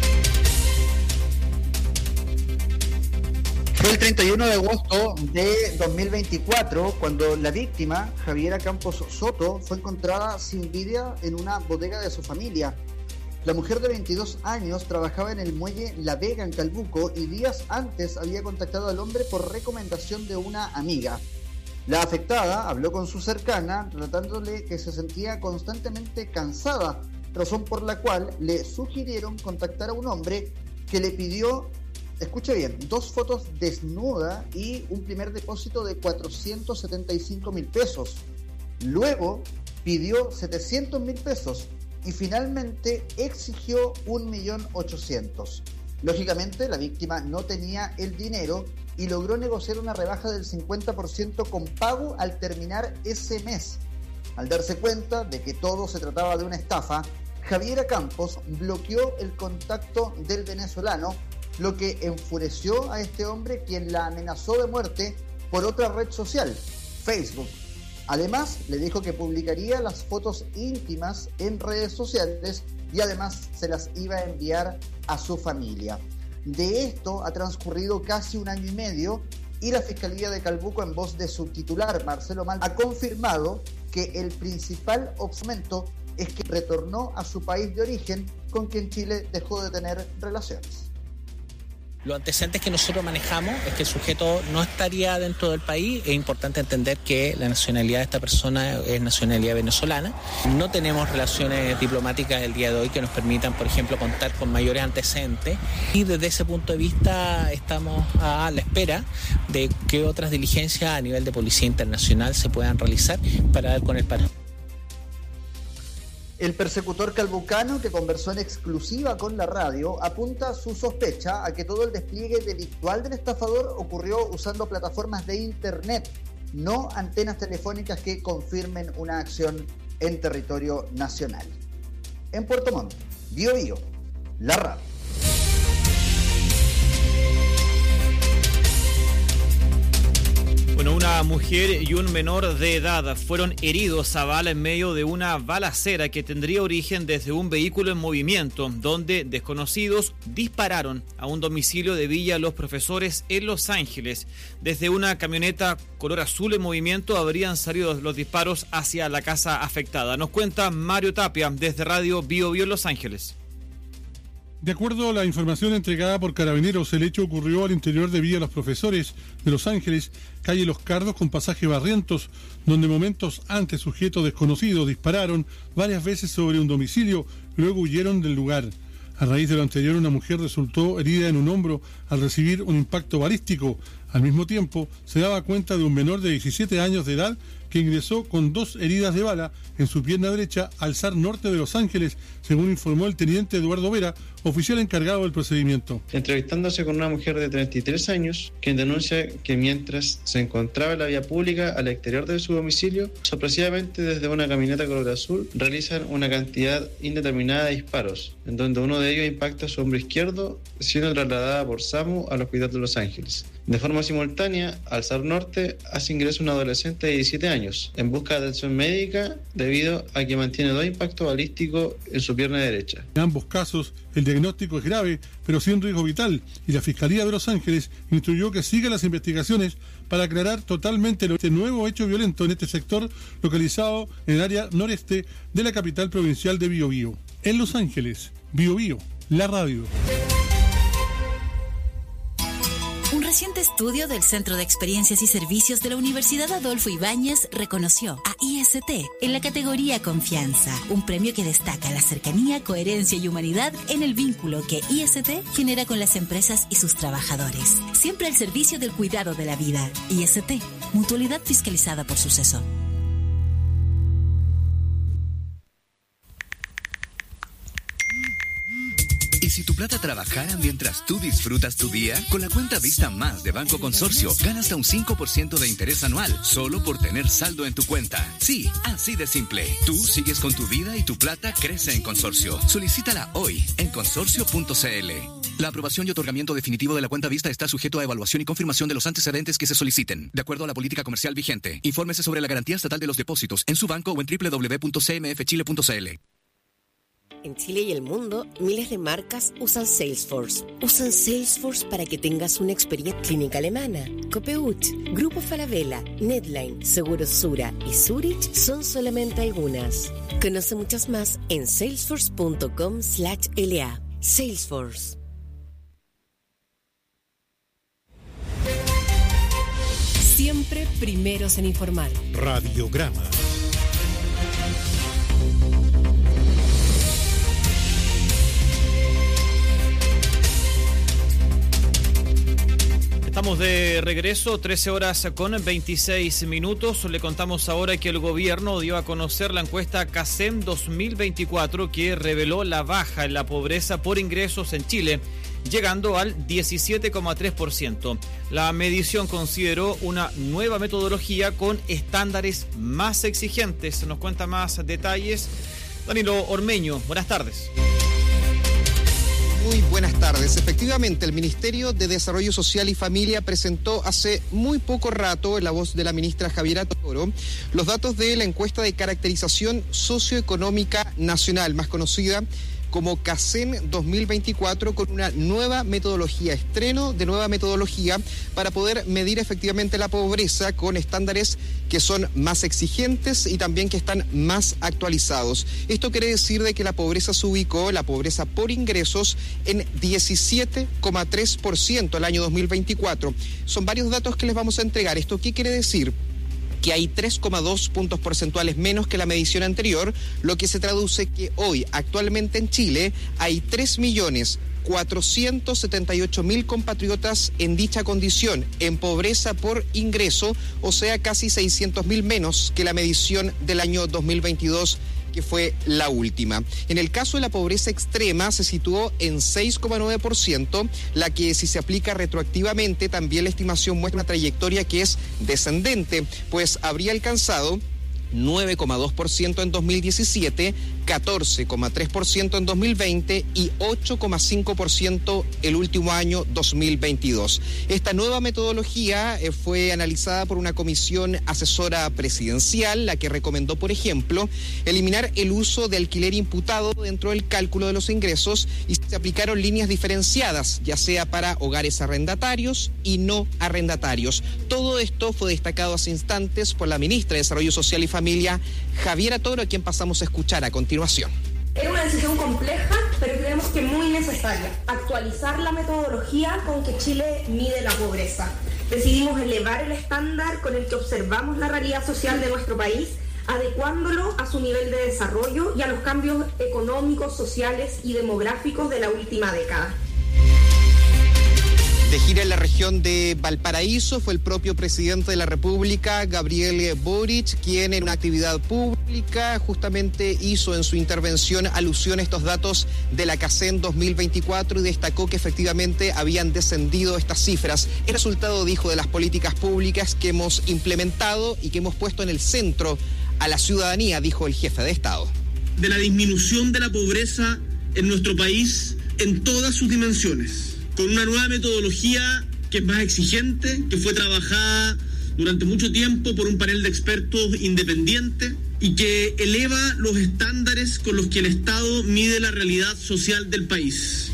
[SPEAKER 19] Fue el treinta y uno de agosto de dos mil veinticuatro cuando la víctima, Javiera Campos Soto, fue encontrada sin vida en una bodega de su familia. La mujer de veintidós años trabajaba en el muelle La Vega en Calbuco y días antes había contactado al hombre por recomendación de una amiga. La afectada habló con su cercana, relatándole que se sentía constantemente cansada, razón por la cual le sugirieron contactar a un hombre que le pidió, escuche bien, dos fotos desnuda y un primer depósito de cuatrocientos setenta y cinco mil pesos. Luego pidió setecientos mil pesos y finalmente exigió un millón ochocientos. Lógicamente la víctima no tenía el dinero y logró negociar una rebaja del cincuenta por ciento con pago al terminar ese mes. Al darse cuenta de que todo se trataba de una estafa, Javiera Campos bloqueó el contacto del venezolano, lo que enfureció a este hombre, quien la amenazó de muerte por otra red social, Facebook. Además, le dijo que publicaría las fotos íntimas en redes sociales y además se las iba a enviar a su familia. De esto ha transcurrido casi un año y medio y la Fiscalía de Calbuco, en voz de su titular, Marcelo Mal, ha confirmado que el principal obstáculo es que retornó a su país de origen, con quien Chile dejó de tener relaciones.
[SPEAKER 20] Los antecedentes que nosotros manejamos es que el sujeto no estaría dentro del país. Es importante entender que la nacionalidad de esta persona es nacionalidad venezolana. No tenemos relaciones diplomáticas el día de hoy que nos permitan, por ejemplo, contar con mayores antecedentes. Y desde ese punto de vista estamos a la espera de que otras diligencias a nivel de Policía Internacional se puedan realizar para dar con el paradero.
[SPEAKER 19] El persecutor calbucano, que conversó en exclusiva con la radio, apunta su sospecha a que todo el despliegue delictual del estafador ocurrió usando plataformas de internet, no antenas telefónicas que confirmen una acción en territorio nacional. En Puerto Montt, Bio Bio, la radio.
[SPEAKER 18] Bueno, una mujer y un menor de edad fueron heridos a bala en medio de una balacera que tendría origen desde un vehículo en movimiento, donde desconocidos dispararon a un domicilio de Villa Los Profesores en Los Ángeles. Desde una camioneta color azul en movimiento habrían salido los disparos hacia la casa afectada. Nos cuenta Mario Tapia desde Radio Bio Bio en Los Ángeles.
[SPEAKER 21] De acuerdo a la información entregada por Carabineros, el hecho ocurrió al interior de Villa Los Profesores de Los Ángeles, calle Los Cardos con pasaje Barrientos, donde momentos antes sujetos desconocidos dispararon varias veces sobre un domicilio, luego huyeron del lugar. A raíz de lo anterior, una mujer resultó herida en un hombro al recibir un impacto balístico. Al mismo tiempo, se daba cuenta de un menor de diecisiete años de edad que ingresó con dos heridas de bala en su pierna derecha al S A R Norte de Los Ángeles, según informó el teniente Eduardo Vera, oficial encargado del procedimimiento.
[SPEAKER 1] Entrevistándose con una mujer de treinta y tres años, quien denuncia que mientras se encontraba en la vía pública al exterior de su domicilio, sorpresivamente desde una camioneta color azul realizan una cantidad indeterminada de disparos, en donde uno de ellos impacta su hombro izquierdo, siendo trasladada por SAMU al hospital de Los Ángeles. De forma simultánea, al S A R Norte hace ingreso un adolescente de diecisiete años en busca de atención médica debido a que mantiene dos impactos balísticos en su pierna derecha.
[SPEAKER 21] En ambos casos, el diagnóstico es grave, pero sin riesgo vital, y la Fiscalía de Los Ángeles instruyó que siga las investigaciones para aclarar totalmente este nuevo hecho violento en este sector localizado en el área noreste de la capital provincial de Biobío. En Los Ángeles, Biobío, la radio.
[SPEAKER 2] Un reciente estudio del Centro de Experiencias y Servicios de la Universidad Adolfo Ibáñez reconoció a I S T en la categoría Confianza, un premio que destaca la cercanía, coherencia y humanidad en el vínculo que I S T genera con las empresas y sus trabajadores. Siempre al servicio del cuidado de la vida. I S T, mutualidad fiscalizada por Suceso.
[SPEAKER 22] ¿Y si tu plata trabajara mientras tú disfrutas tu día? Con la cuenta Vista Más de Banco Consorcio, gana hasta un cinco por ciento de interés anual, solo por tener saldo en tu cuenta. Sí, así de simple. Tú sigues con tu vida y tu plata crece en Consorcio. Solicítala hoy en consorcio punto c l. La aprobación y otorgamiento definitivo de la cuenta Vista está sujeto a evaluación y confirmación de los antecedentes que se soliciten, de acuerdo a la política comercial vigente. Infórmese sobre la garantía estatal de los depósitos en su banco o en doble u doble u doble u punto c m f chile punto c l.
[SPEAKER 23] En Chile y el mundo, miles de marcas usan Salesforce. Usan Salesforce para que tengas una experiencia clínica alemana. Copeuch, Grupo Falabella, Netline, Seguros Sura y Zurich son solamente algunas. Conoce muchas más en salesforce punto com slash l a. Salesforce.
[SPEAKER 24] Siempre primeros en informar.
[SPEAKER 5] Radiograma.
[SPEAKER 18] Estamos de regreso, trece horas con veintiséis minutos. Le contamos ahora que el gobierno dio a conocer la encuesta CACEM dos mil veinticuatro que reveló la baja en la pobreza por ingresos en Chile, llegando al diecisiete coma tres por ciento. La medición consideró una nueva metodología con estándares más exigentes. Nos cuenta más detalles Danilo Ormeño. Buenas tardes.
[SPEAKER 25] Muy buenas tardes. Efectivamente, el Ministerio de Desarrollo Social y Familia presentó hace muy poco rato, en la voz de la ministra Javiera Toro, los datos de la encuesta de caracterización socioeconómica nacional, más conocida como CACEM dos mil veinticuatro, con una nueva metodología, estreno de nueva metodología para poder medir efectivamente la pobreza con estándares que son más exigentes y también que están más actualizados. Esto quiere decir de que la pobreza se ubicó, la pobreza por ingresos, en diecisiete coma tres por ciento el año dos mil veinticuatro. Son varios datos que les vamos a entregar. ¿Esto qué quiere decir? Que hay tres coma dos puntos porcentuales menos que la medición anterior, lo que se traduce que hoy, actualmente en Chile, hay tres millones cuatrocientos setenta y ocho mil compatriotas en dicha condición, en pobreza por ingreso, o sea, casi seiscientos mil menos que la medición del año dos mil veintidós, que fue la última. En el caso de la pobreza extrema se situó en seis coma nueve por ciento, la que si se aplica retroactivamente también la estimación muestra una trayectoria que es descendente, pues habría alcanzado nueve coma dos por ciento en dos mil diecisiete, catorce coma tres por ciento en dos mil veinte y ocho coma cinco por ciento el último año dos mil veintidós. Esta nueva metodología eh, fue analizada por una comisión asesora presidencial, la que recomendó, por ejemplo, eliminar el uso de alquiler imputado dentro del cálculo de los ingresos y se aplicaron líneas diferenciadas, ya sea para hogares arrendatarios y no arrendatarios. Todo esto fue destacado hace instantes por la ministra de Desarrollo Social y Familia, Javiera Toro, a quien pasamos a escuchar a continuación.
[SPEAKER 26] Era una decisión compleja, pero creemos que muy necesaria. Actualizar la metodología con que Chile mide la pobreza. Decidimos elevar el estándar con el que observamos la realidad social de nuestro país, adecuándolo a su nivel de desarrollo y a los cambios económicos, sociales y demográficos de la última década.
[SPEAKER 25] De gira en la región de Valparaíso fue el propio presidente de la República, Gabriel Boric, quien en una actividad pública justamente hizo en su intervención alusión a estos datos de la CACEN dos mil veinticuatro y destacó que efectivamente habían descendido estas cifras. El resultado, dijo, de las políticas públicas que hemos implementado y que hemos puesto en el centro a la ciudadanía, dijo el jefe de Estado.
[SPEAKER 4] De la disminución de la pobreza en nuestro país en todas sus dimensiones, con una nueva metodología que es más exigente, que fue trabajada durante mucho tiempo por un panel de expertos independiente y que eleva los estándares con los que el Estado mide la realidad social del país.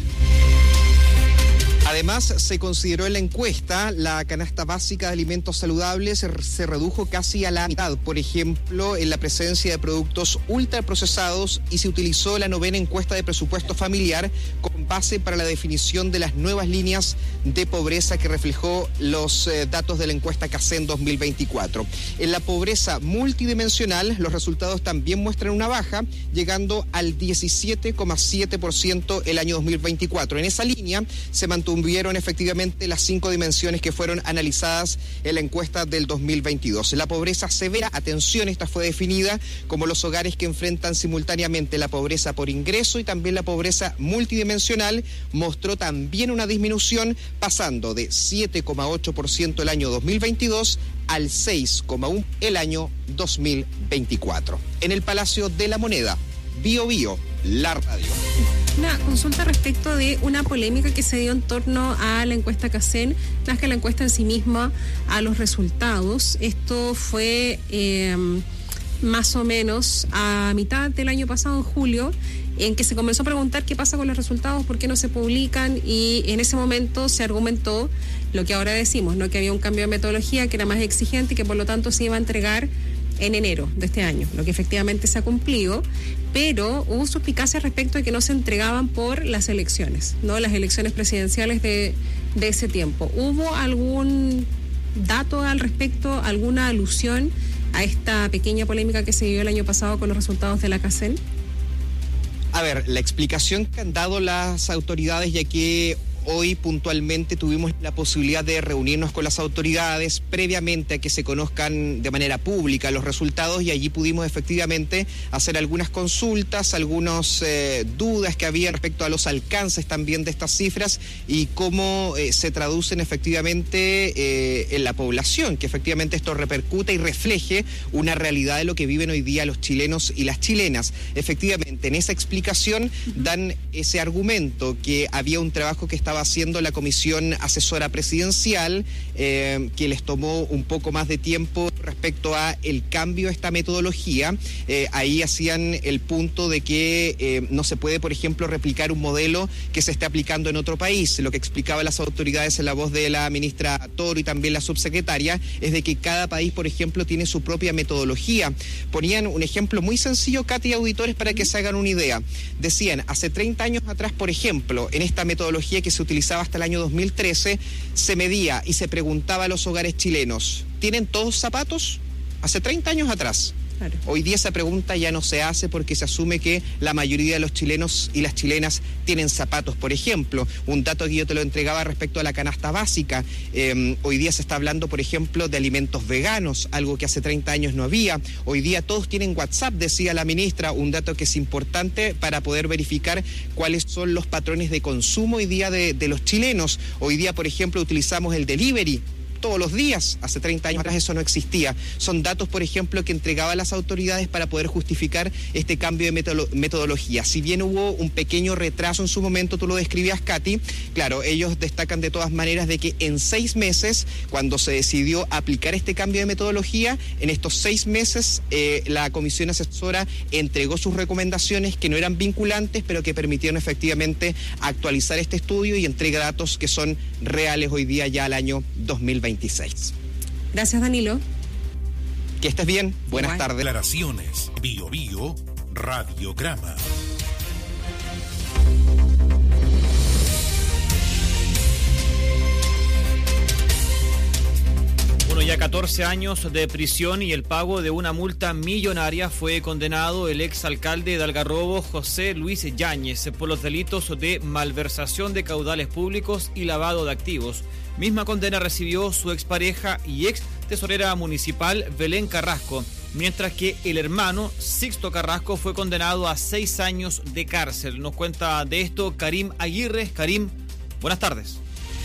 [SPEAKER 25] Además, se consideró en la encuesta la canasta básica de alimentos saludables se redujo casi a la mitad, por ejemplo, en la presencia de productos ultraprocesados, y se utilizó la novena encuesta de presupuesto familiar con base para la definición de las nuevas líneas de pobreza que reflejó los eh, datos de la encuesta CACEN dos mil veinticuatro. En la pobreza multidimensional, los resultados también muestran una baja, llegando al diecisiete coma siete por ciento el año dos mil veinticuatro. En esa línea se mantuvo Vieron efectivamente las cinco dimensiones que fueron analizadas en la encuesta del dos mil veintidós. La pobreza severa, atención, esta fue definida como los hogares que enfrentan simultáneamente la pobreza por ingreso y también la pobreza multidimensional, mostró también una disminución, pasando de siete coma ocho por ciento el año dos mil veintidós al seis coma uno por ciento el año dos mil veinticuatro. En el Palacio de la Moneda, Bio Bio, la radio.
[SPEAKER 8] Una consulta respecto de una polémica que se dio en torno a la encuesta CACEN, más que la encuesta en sí misma, a los resultados. Esto fue eh, más o menos a mitad del año pasado, en julio, en que se comenzó a preguntar qué pasa con los resultados, por qué no se publican, y en ese momento se argumentó lo que ahora decimos, ¿no? Que había un cambio de metodología que era más exigente y que por lo tanto se iba a entregar en enero de este año, lo que efectivamente se ha cumplido, pero hubo suspicacias respecto de que no se entregaban por las elecciones, ¿no? Las elecciones presidenciales de, de ese tiempo. ¿Hubo algún dato al respecto, alguna alusión a esta pequeña polémica que se dio el año pasado con los resultados de la CACEN?
[SPEAKER 25] A ver, la explicación que han dado las autoridades, ya que hoy puntualmente tuvimos la posibilidad de reunirnos con las autoridades previamente a que se conozcan de manera pública los resultados, y allí pudimos efectivamente hacer algunas consultas, algunas eh, dudas que había respecto a los alcances también de estas cifras y cómo eh, se traducen efectivamente eh, en la población, que efectivamente esto repercute y refleje una realidad de lo que viven hoy día los chilenos y las chilenas. Efectivamente, en esa explicación dan ese argumento que había un trabajo que estaba haciendo la Comisión Asesora Presidencial, eh, que les tomó un poco más de tiempo respecto a el cambio de esta metodología. Eh, ahí hacían el punto de que eh, no se puede, por ejemplo, replicar un modelo que se esté aplicando en otro país. Lo que explicaban las autoridades en la voz de la ministra Toro y también la subsecretaria es de que cada país, por ejemplo, tiene su propia metodología. Ponían un ejemplo muy sencillo, Katy, auditores, para que se hagan una idea. Decían, hace treinta años atrás, por ejemplo, en esta metodología que se utilizaba hasta el año dos mil trece, se medía y se preguntaba a los hogares chilenos, ¿tienen todos zapatos? Hace treinta años atrás. Claro. Hoy día esa pregunta ya no se hace porque se asume que la mayoría de los chilenos y las chilenas tienen zapatos. Por ejemplo, un dato que yo te lo entregaba respecto a la canasta básica. Eh, hoy día se está hablando, por ejemplo, de alimentos veganos, algo que hace treinta años no había. Hoy día todos tienen WhatsApp, decía la ministra, un dato que es importante para poder verificar cuáles son los patrones de consumo hoy día de, de los chilenos. Hoy día, por ejemplo, utilizamos el delivery todos los días. Hace treinta años atrás eso no existía. Son datos, por ejemplo, que entregaban las autoridades para poder justificar este cambio de metodolo- metodología. Si bien hubo un pequeño retraso en su momento, tú lo describías, Katy, claro, ellos destacan de todas maneras de que en seis meses, cuando se decidió aplicar este cambio de metodología, en estos seis meses eh, la Comisión Asesora entregó sus recomendaciones que no eran vinculantes, pero que permitieron efectivamente actualizar este estudio y entrega datos que son reales hoy día ya al año dos mil veintiséis.
[SPEAKER 8] Gracias, Danilo.
[SPEAKER 25] Que estés bien. Buenas
[SPEAKER 5] Igual.
[SPEAKER 25] tardes.
[SPEAKER 5] Declaraciones. Bio Bio Radiograma.
[SPEAKER 18] Bueno, ya catorce años de prisión y el pago de una multa millonaria fue condenado el exalcalde de Algarrobo, José Luis Yáñez, por los delitos de malversación de caudales públicos y lavado de activos. Misma condena recibió su expareja y ex tesorera municipal Belén Carrasco, mientras que el hermano Sixto Carrasco fue condenado a seis años de cárcel. Nos cuenta de esto Karim Aguirre. Karim, buenas tardes.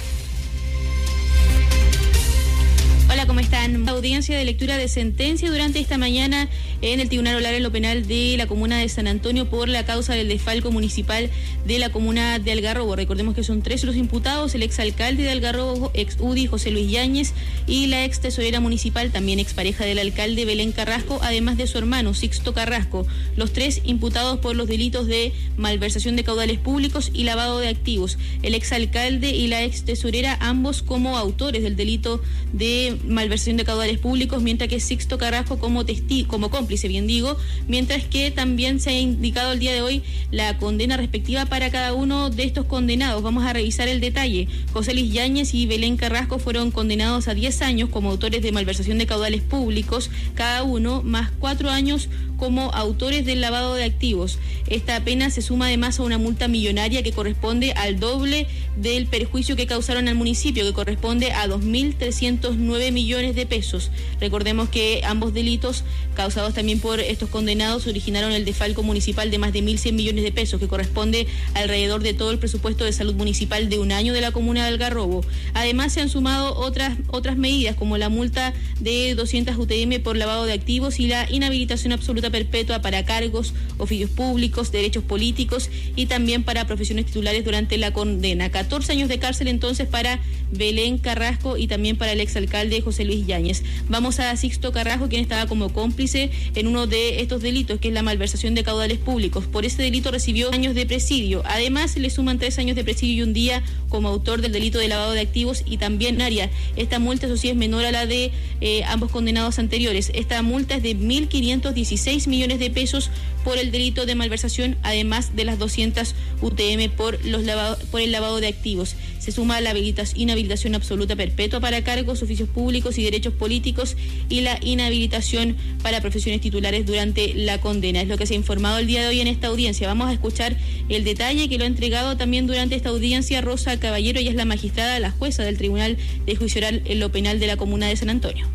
[SPEAKER 6] Hola, ¿cómo están? Audiencia de lectura de sentencia durante esta mañana en el Tribunal Oral en lo Penal de la Comuna de San Antonio por la causa del desfalco municipal de la Comuna de Algarrobo. Recordemos que son tres los imputados: el exalcalde de Algarrobo, ex U D I José Luis Yáñez, y la ex tesorera municipal, también expareja del alcalde, Belén Carrasco, además de su hermano Sixto Carrasco. Los tres imputados por los delitos de malversación de caudales públicos y lavado de activos. El exalcalde y la ex tesorera, ambos como autores del delito de malversación de caudales públicos, mientras que Sixto Carrasco como testigo, como cómplice, bien digo, mientras que también se ha indicado el día de hoy la condena respectiva para cada uno de estos condenados. Vamos a revisar el detalle. José Luis Yáñez y Belén Carrasco fueron condenados a diez años como autores de malversación de caudales públicos, cada uno, más cuatro años como autores del lavado de activos. Esta pena se suma además a una multa millonaria que corresponde al doble del perjuicio que causaron al municipio, que corresponde a dos mil trescientos nueve millones de pesos. Recordemos que ambos delitos causados también por estos condenados originaron el desfalco municipal de más de mil cien millones de pesos, que corresponde alrededor de todo el presupuesto de salud municipal de un año de la Comuna de Algarrobo. Además se han sumado otras, otras medidas como la multa de doscientas U T M por lavado de activos y la inhabilitación absoluta perpetua para cargos, oficios públicos, derechos políticos y también para profesiones titulares durante la condena. catorce años de cárcel entonces para Belén Carrasco y también para el exalcalde José Luis Yáñez. Vamos a Sixto Carrasco, quien estaba como cómplice en uno de estos delitos, que es la malversación de caudales públicos. Por ese delito recibió años de presidio. Además, le suman tres años de presidio y un día como autor del delito de lavado de activos y también área. Esta multa, eso sí, es menor a la de eh, ambos condenados anteriores. Esta multa es de mil quinientos dieciséis millones de pesos por el delito de malversación, además de las doscientas U T M por, los lavado, por el lavado de activos. Se suma la inhabilitación absoluta perpetua para cargos, oficios públicos y derechos políticos y la inhabilitación para profesiones titulares durante la condena. Es lo que se ha informado el día de hoy en esta audiencia. Vamos a escuchar el detalle que lo ha entregado también durante esta audiencia Rosa Caballero. Ella es la magistrada, la jueza del Tribunal de Juicio Oral en lo Penal de la Comuna de San Antonio.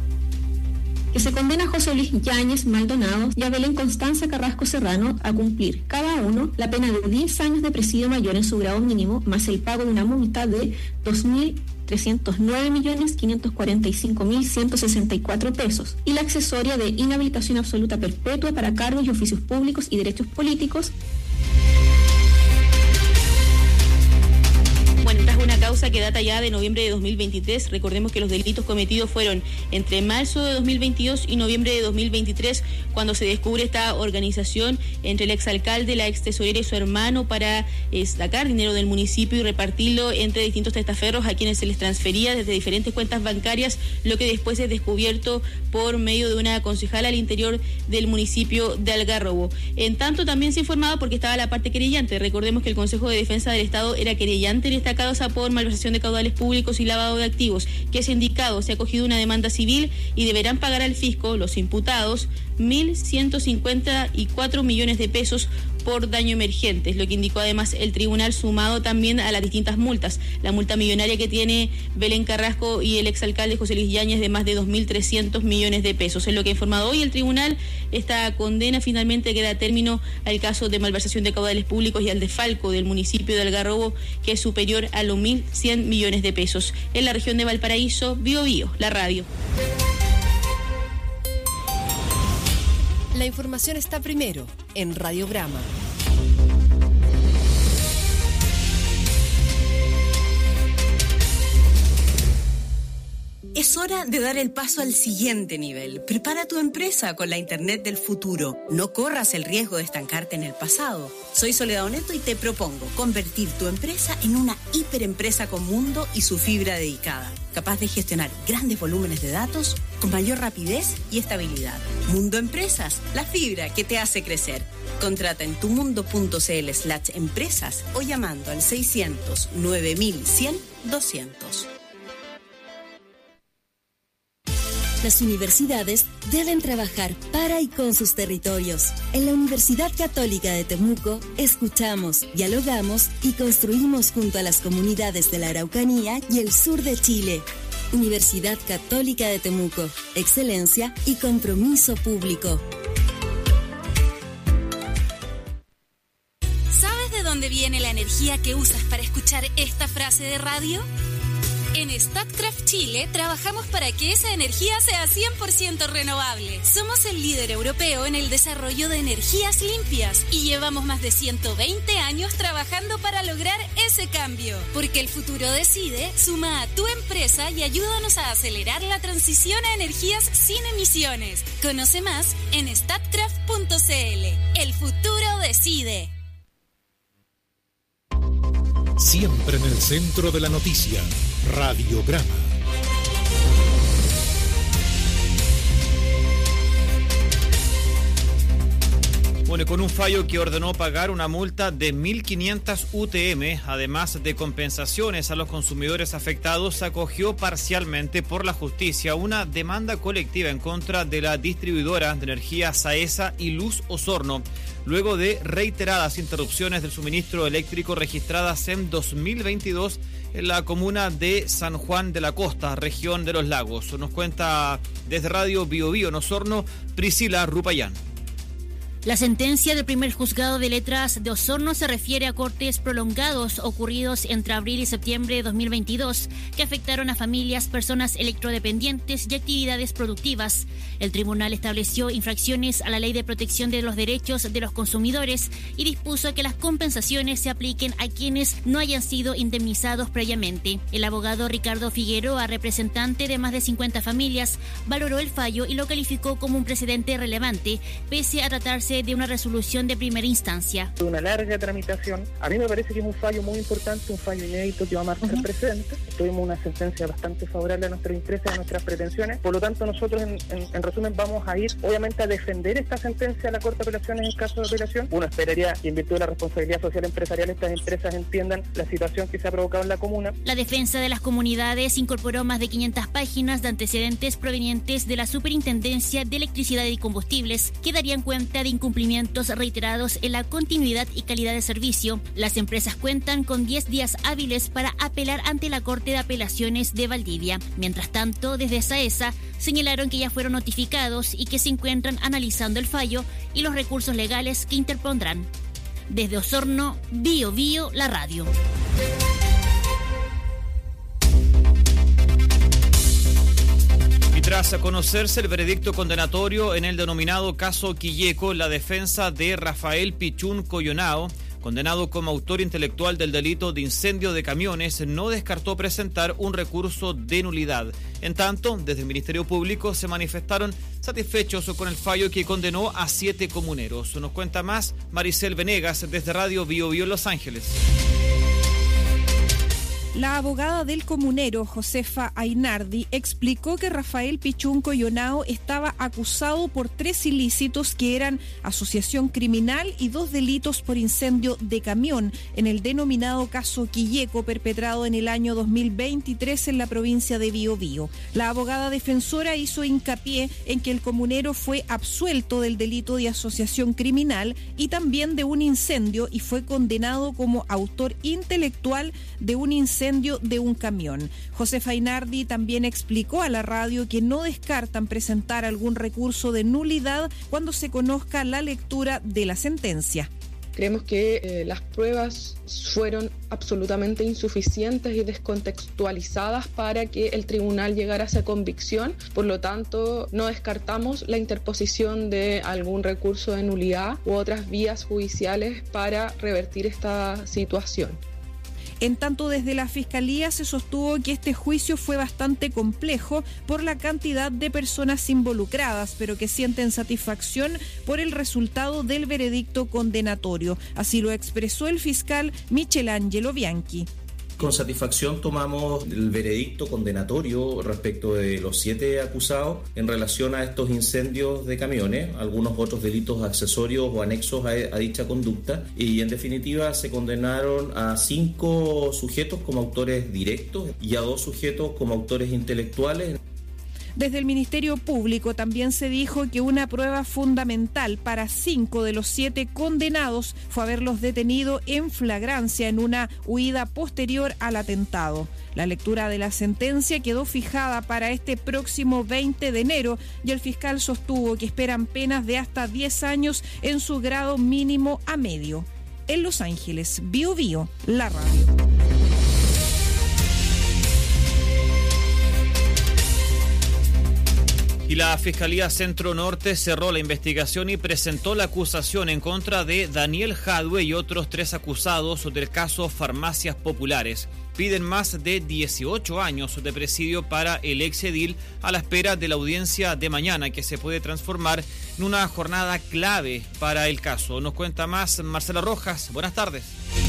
[SPEAKER 7] Que se condena a José Luis Yáñez Maldonado y a Belén Constanza Carrasco Serrano a cumplir cada uno la pena de diez años de presidio mayor en su grado mínimo, más el pago de una multa de dos mil trescientos nueve millones quinientos cuarenta y cinco mil ciento sesenta y cuatro pesos y la accesoria de inhabilitación absoluta perpetua para cargos y oficios públicos y derechos políticos.
[SPEAKER 6] Bueno, tras una causa que data ya de noviembre de dos mil veintitrés, recordemos que los delitos cometidos fueron entre marzo de dos mil veintidós y noviembre de dos mil veintitrés, cuando se descubre esta organización entre el exalcalde, la ex tesorera y su hermano para eh, sacar dinero del municipio y repartirlo entre distintos testaferros a quienes se les transfería desde diferentes cuentas bancarias, lo que después es descubierto por medio de una concejala al interior del municipio de Algarrobo. En tanto, también se ha informado porque estaba la parte querellante. Recordemos que el Consejo de Defensa del Estado era querellante en esta causa por malversación de caudales públicos y lavado de activos, que es indicado, se ha acogido una demanda civil y deberán pagar al fisco, los imputados, mil ciento cincuenta y cuatro millones de pesos por daño emergente, es lo que indicó además el tribunal, sumado también a las distintas multas. La multa millonaria que tiene Belén Carrasco y el exalcalde José Luis Yáñez de más de dos mil trescientos millones de pesos. Es lo que ha informado hoy el tribunal. Esta condena finalmente que da término al caso de malversación de caudales públicos y al desfalco del municipio de Algarrobo, que es superior a los mil cien millones de pesos. En la región de Valparaíso, Bio Bio, la radio.
[SPEAKER 24] La información está primero en Radio Brahma.
[SPEAKER 2] Es hora de dar el paso al siguiente nivel. Prepara tu empresa con la Internet del futuro. No corras el riesgo de estancarte en el pasado. Soy Soledad Oneto y te propongo convertir tu empresa en una hiperempresa con mundo y su fibra dedicada, capaz de gestionar grandes volúmenes de datos con mayor rapidez y estabilidad. Mundo Empresas, la fibra que te hace crecer. Contrata en tumundo.cl slash empresas o llamando al seiscientos nueve mil cien doscientos. Las universidades deben trabajar para y con sus territorios. En la Universidad Católica de Temuco, escuchamos, dialogamos y construimos junto a las comunidades de la Araucanía y el sur de Chile. Universidad Católica de Temuco, excelencia y compromiso público.
[SPEAKER 9] ¿Sabes de dónde viene la energía que usas para escuchar esta frase de radio? En Statkraft Chile trabajamos para que esa energía sea cien por ciento renovable. Somos el líder europeo en el desarrollo de energías limpias y llevamos más de ciento veinte años trabajando para lograr ese cambio. Porque el futuro decide, suma a tu empresa y ayúdanos a acelerar la transición a energías sin emisiones. Conoce más en statkraft punto c l. El futuro decide.
[SPEAKER 5] Siempre en el centro de la noticia, Radiograma.
[SPEAKER 18] Bueno, con un fallo que ordenó pagar una multa de mil quinientas U T M, además de compensaciones a los consumidores afectados, se acogió parcialmente por la justicia una demanda colectiva en contra de la distribuidora de energía Saesa y Luz Osorno, luego de reiteradas interrupciones del suministro eléctrico registradas en dos mil veintidós en la comuna de San Juan de la Costa, región de los Lagos. Nos cuenta desde Radio Bio Bio en Osorno, Priscila Rupayán.
[SPEAKER 12] La sentencia del primer juzgado de letras de Osorno se refiere a cortes prolongados ocurridos entre abril y septiembre de dos mil veintidós que afectaron a familias, personas electrodependientes y actividades productivas. El tribunal estableció infracciones a la Ley de Protección de los Derechos de los Consumidores y dispuso que las compensaciones se apliquen a quienes no hayan sido indemnizados previamente. El abogado Ricardo Figueroa, representante de más de cincuenta familias, valoró el fallo y lo calificó como un precedente relevante, pese a tratarse de una resolución de primera instancia.
[SPEAKER 13] Una larga tramitación. A mí me parece que es un fallo muy importante, un fallo inédito que va a marcar uh-huh. precedente. Tuvimos una sentencia bastante favorable a nuestros intereses, a nuestras pretensiones. Por lo tanto, nosotros, en, en, en resumen, vamos a ir, obviamente, a defender esta sentencia a la Corte de Apelaciones en caso de apelación. Uno esperaría que, en virtud de la responsabilidad social empresarial, estas empresas entiendan la situación que se ha provocado en la comuna.
[SPEAKER 12] La defensa de las comunidades incorporó más de quinientas páginas de antecedentes provenientes de la Superintendencia de Electricidad y Combustibles que darían cuenta de incumplimientos reiterados en la continuidad y calidad de servicio. Las empresas cuentan con diez días hábiles para apelar ante la Corte de Apelaciones de Valdivia. Mientras tanto, desde Saesa señalaron que ya fueron notificados y que se encuentran analizando el fallo y los recursos legales que interpondrán. Desde Osorno, Bio Bio, la radio.
[SPEAKER 18] Tras conocerse el veredicto condenatorio en el denominado caso Quilleco, la defensa de Rafael Pichún Coyonao, condenado como autor intelectual del delito de incendio de camiones, no descartó presentar un recurso de nulidad. En tanto, desde el Ministerio Público se manifestaron satisfechos con el fallo que condenó a siete comuneros. Nos cuenta más Maricel Venegas desde Radio Bio Bio Los Ángeles.
[SPEAKER 14] La abogada del comunero, Josefa Ainardi, explicó que Rafael Pichún Coyonao estaba acusado por tres ilícitos que eran asociación criminal y dos delitos por incendio de camión en el denominado caso Quilleco, perpetrado en el año dos mil veintitrés en la provincia de Biobío. La abogada defensora hizo hincapié en que el comunero fue absuelto del delito de asociación criminal y también de un incendio y fue condenado como autor intelectual de un incendio de un camión. Josefa Ainardi también explicó a la radio que no descartan presentar algún recurso de nulidad cuando se conozca la lectura de la sentencia.
[SPEAKER 15] Creemos que eh, las pruebas fueron absolutamente insuficientes y descontextualizadas para que el tribunal llegara a esa convicción. Por lo tanto, no descartamos la interposición de algún recurso de nulidad u otras vías judiciales para revertir esta situación.
[SPEAKER 14] En tanto, desde la Fiscalía se sostuvo que este juicio fue bastante complejo por la cantidad de personas involucradas, pero que sienten satisfacción por el resultado del veredicto condenatorio. Así lo expresó el fiscal Michelangelo Bianchi.
[SPEAKER 16] Con satisfacción tomamos el veredicto condenatorio respecto de los siete acusados en relación a estos incendios de camiones, algunos otros delitos accesorios o anexos a, a dicha conducta, y en definitiva se condenaron a cinco sujetos como autores directos y a dos sujetos como autores intelectuales.
[SPEAKER 14] Desde el Ministerio Público también se dijo que una prueba fundamental para cinco de los siete condenados fue haberlos detenido en flagrancia en una huida posterior al atentado. La lectura de la sentencia quedó fijada para este próximo veinte de enero y el fiscal sostuvo que esperan penas de hasta diez años en su grado mínimo a medio. En Los Ángeles, Bio Bio, la radio.
[SPEAKER 18] Y la Fiscalía Centro Norte cerró la investigación y presentó la acusación en contra de Daniel Jadwe y otros tres acusados del caso Farmacias Populares. Piden más de dieciocho años de presidio para el exedil a la espera de la audiencia de mañana, que se puede transformar en una jornada clave para el caso. Nos cuenta más Marcela Rojas. Buenas tardes.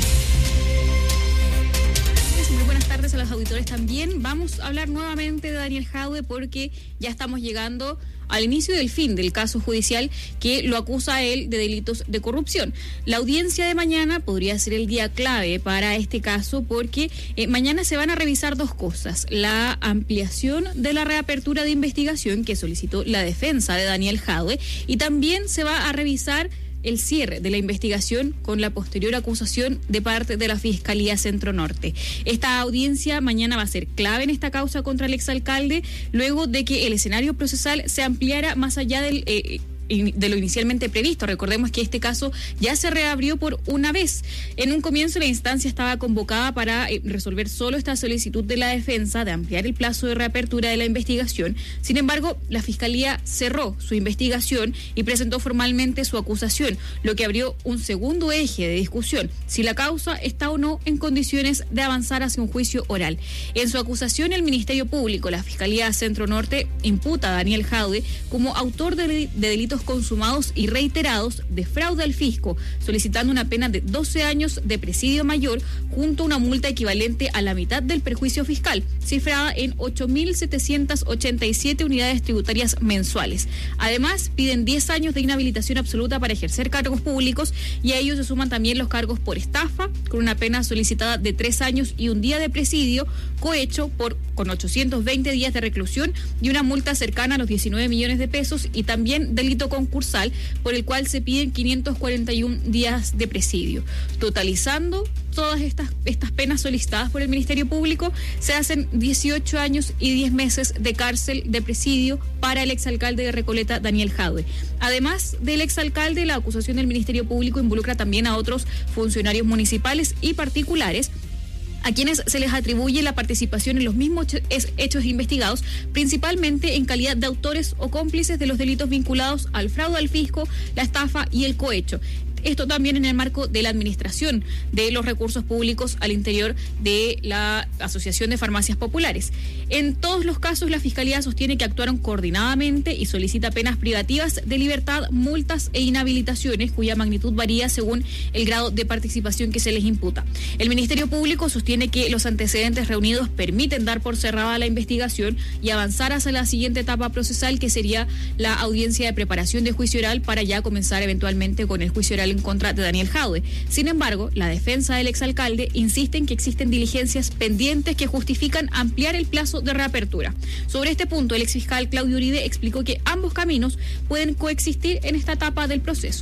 [SPEAKER 6] Muy buenas tardes a los auditores también. Vamos a hablar nuevamente de Daniel Jadwe porque ya estamos llegando al inicio del fin del caso judicial que lo acusa a él de delitos de corrupción. La audiencia de mañana podría ser el día clave para este caso porque eh, mañana se van a revisar dos cosas: la ampliación de la reapertura de investigación que solicitó la defensa de Daniel Jadwe, y también se va a revisar el cierre de la investigación con la posterior acusación de parte de la Fiscalía Centro Norte. Esta audiencia mañana va a ser clave en esta causa contra el exalcalde, luego de que el escenario procesal se ampliara más allá del eh, de lo inicialmente previsto. Recordemos que este caso ya se reabrió por una vez. En un comienzo la instancia estaba convocada para eh, resolver solo esta solicitud de la defensa de ampliar el plazo de reapertura de la investigación. Sin embargo, la Fiscalía cerró su investigación y presentó formalmente su acusación, lo que abrió un segundo eje de discusión: si la causa está o no en condiciones de avanzar hacia un juicio oral. En su acusación, el Ministerio Público, la Fiscalía Centro Norte, imputa a Daniel Jadwe como autor de, de delitos consumados y reiterados de fraude al fisco, solicitando una pena de doce años de presidio mayor junto a una multa equivalente a la mitad del perjuicio fiscal, cifrada en ocho mil setecientas ochenta y siete unidades tributarias mensuales. Además, piden diez años de inhabilitación absoluta para ejercer cargos públicos, y a ellos se suman también los cargos por estafa, con una pena solicitada de tres años y un día de presidio, cohecho por con ochocientos veinte días de reclusión y una multa cercana a los diecinueve millones de pesos, y también delito concursal, por el cual se piden quinientos cuarenta y un días de presidio. Totalizando todas estas, estas penas solicitadas por el Ministerio Público, se hacen dieciocho años y diez meses de cárcel de presidio para el exalcalde de Recoleta, Daniel Jadwe. Además del exalcalde, la acusación del Ministerio Público involucra también a otros funcionarios municipales y particulares, a quienes se les atribuye la participación en los mismos hechos investigados, principalmente en calidad de autores o cómplices de los delitos vinculados al fraude al fisco, la estafa y el cohecho. Esto también en el marco de la administración de los recursos públicos al interior de la Asociación de Farmacias Populares. En todos los casos, la Fiscalía sostiene que actuaron coordinadamente y solicita penas privativas de libertad, multas e inhabilitaciones, cuya magnitud varía según el grado de participación que se les imputa. El Ministerio Público sostiene que los antecedentes reunidos permiten dar por cerrada la investigación y avanzar hacia la siguiente etapa procesal, que sería la audiencia de preparación de juicio oral, para ya comenzar eventualmente con el juicio oral en contra de Daniel Jadwe. Sin embargo, la defensa del exalcalde insiste en que existen diligencias pendientes que justifican ampliar el plazo de reapertura. Sobre este punto, el exfiscal Claudio Uribe explicó que ambos caminos pueden coexistir en esta etapa del proceso.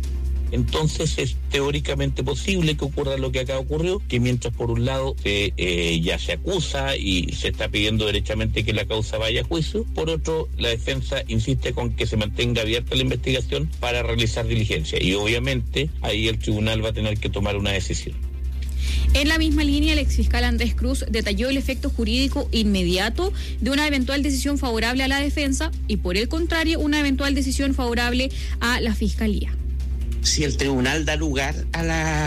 [SPEAKER 3] Entonces es teóricamente posible que ocurra lo que acá ocurrió, que mientras por un lado se, eh, ya se acusa y se está pidiendo derechamente que la causa vaya a juicio, por otro la defensa insiste con que se mantenga abierta la investigación para realizar diligencia, y obviamente ahí el tribunal va a tener que tomar una decisión.
[SPEAKER 6] En la misma línea, el exfiscal Andrés Cruz detalló el efecto jurídico inmediato de una eventual decisión favorable a la defensa y, por el contrario, una eventual decisión favorable a la Fiscalía.
[SPEAKER 10] Si el tribunal da lugar a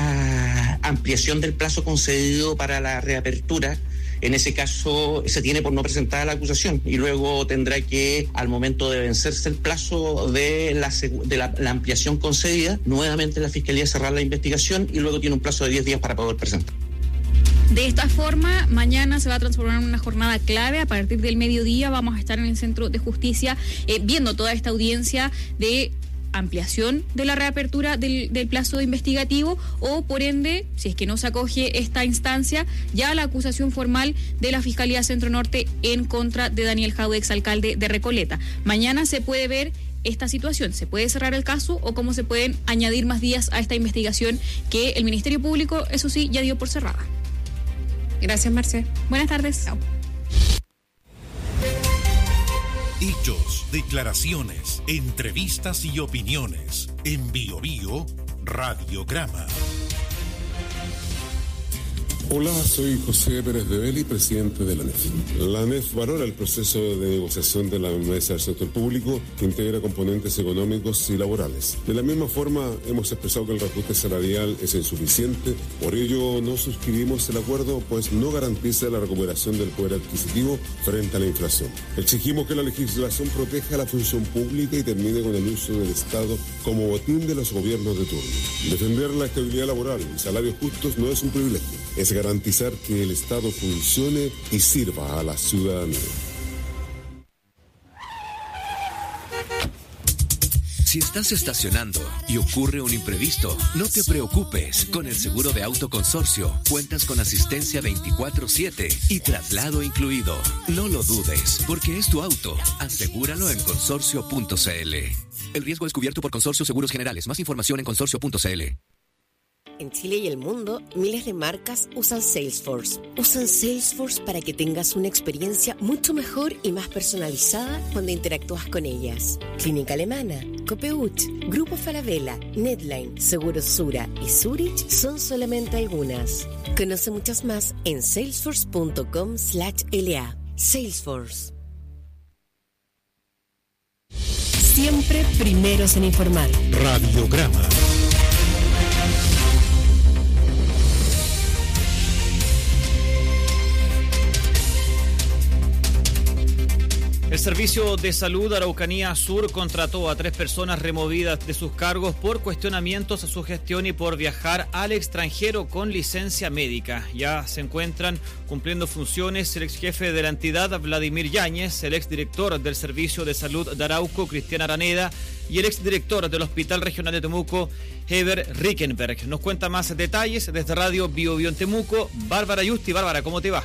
[SPEAKER 10] la ampliación del plazo concedido para la reapertura, en ese caso se tiene por no presentada la acusación, y luego tendrá que, al momento de vencerse el plazo de la, de la, la ampliación concedida, nuevamente la Fiscalía cerrar la investigación, y luego tiene un plazo de diez días para poder presentar.
[SPEAKER 6] De esta forma, mañana se va a transformar en una jornada clave. A partir del mediodía vamos a estar en el Centro de Justicia eh, viendo toda esta audiencia de ampliación de la reapertura del, del plazo investigativo o, por ende, si es que no se acoge esta instancia, ya la acusación formal de la Fiscalía Centro Norte en contra de Daniel Jadue, exalcalde de Recoleta. Mañana se puede ver esta situación, se puede cerrar el caso o cómo se pueden añadir más días a esta investigación que el Ministerio Público, eso sí, ya dio por cerrada.
[SPEAKER 8] Gracias, Marce.
[SPEAKER 6] Buenas tardes. Chao.
[SPEAKER 5] Hechos, declaraciones, entrevistas y opiniones. En Bio Bio, Radiograma.
[SPEAKER 1] Hola, soy José Pérez de Belli, presidente de la A N E F. La A N E F valora el proceso de negociación de la mesa del sector público que integra componentes económicos y laborales. De la misma forma, hemos expresado que el reajuste salarial es insuficiente, por ello no suscribimos el acuerdo, pues no garantiza la recuperación del poder adquisitivo frente a la inflación. Exigimos que la legislación proteja la función pública y termine con el uso del Estado como botín de los gobiernos de turno. Defender la estabilidad laboral y salarios justos no es un privilegio, es garantizar que el Estado funcione y sirva a la ciudadanía.
[SPEAKER 22] Si estás estacionando y ocurre un imprevisto, no te preocupes. Con el seguro de auto Consorcio cuentas con asistencia veinticuatro siete y traslado incluido. No lo dudes, porque es tu auto. Asegúralo en consorcio punto c l. El riesgo es cubierto por Consorcio Seguros Generales. Más información en consorcio punto c l.
[SPEAKER 23] En Chile y el mundo, miles de marcas usan Salesforce. Usan Salesforce para que tengas una experiencia mucho mejor y más personalizada cuando interactúas con ellas. Clínica Alemana, Copeuch, Grupo Falabella, Netline, Seguros Sura y Zurich son solamente algunas. Conoce muchas más en salesforce punto com slash l a. Salesforce. Siempre primeros en informar.
[SPEAKER 5] Radiograma.
[SPEAKER 18] El Servicio de Salud Araucanía Sur contrató a tres personas removidas de sus cargos por cuestionamientos a su gestión y por viajar al extranjero con licencia médica. Ya se encuentran cumpliendo funciones el ex jefe de la entidad, Vladimir Yáñez, el exdirector del Servicio de Salud de Arauco, Cristian Araneda, y el exdirector del Hospital Regional de Temuco, Heber Rickenberg. Nos cuenta más detalles desde Radio Bio Bio en Temuco, Bárbara Yusti. Bárbara, ¿cómo te va?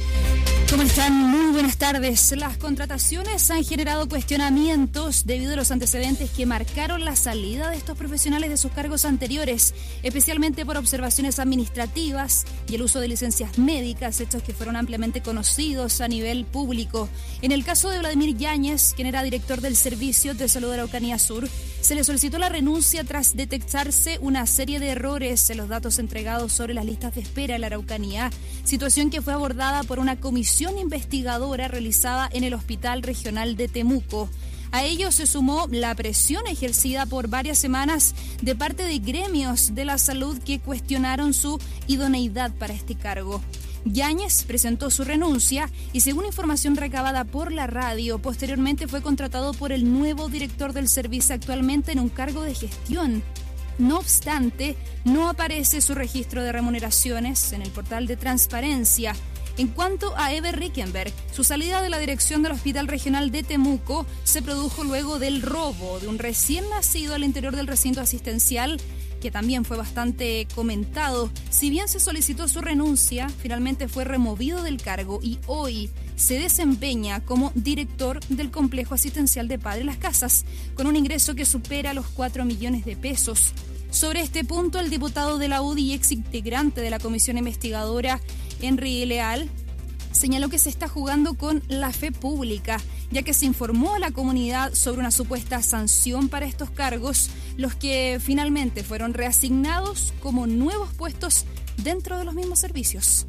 [SPEAKER 11] ¿Cómo están? Muy buenas tardes. Las contrataciones han generado cuestionamientos debido a los antecedentes que marcaron la salida de estos profesionales de sus cargos anteriores, especialmente por observaciones administrativas y el uso de licencias médicas, hechos que fueron ampliamente conocidos a nivel público. En el caso de Vladimir Yáñez, quien era director del Servicio de Salud de Araucanía Sur, se le solicitó la renuncia tras detectarse una serie de errores en los datos entregados sobre las listas de espera en la Araucanía, situación que fue abordada por una comisión investigadora realizada en el Hospital Regional de Temuco. A ello se sumó la presión ejercida por varias semanas de parte de gremios de la salud que cuestionaron su idoneidad para este cargo. Yáñez presentó su renuncia y, según información recabada por la radio, posteriormente fue contratado por el nuevo director del servicio, actualmente en un cargo de gestión. No obstante, no aparece su registro de remuneraciones en el portal de transparencia. En cuanto a Heber Rickenberg, su salida de la dirección del Hospital Regional de Temuco se produjo luego del robo de un recién nacido al interior del recinto asistencial, que también fue bastante comentado. Si bien se solicitó su renuncia, finalmente fue removido del cargo y hoy se desempeña como director del complejo asistencial de Padre Las Casas, con un ingreso que supera los cuatro millones de pesos. Sobre este punto, el diputado de la U D I y ex integrante de la comisión investigadora, Henry Leal, señaló que se está jugando con la fe pública, ya que se informó a la comunidad sobre una supuesta sanción para estos cargos, los que finalmente fueron reasignados como nuevos puestos dentro de los mismos servicios.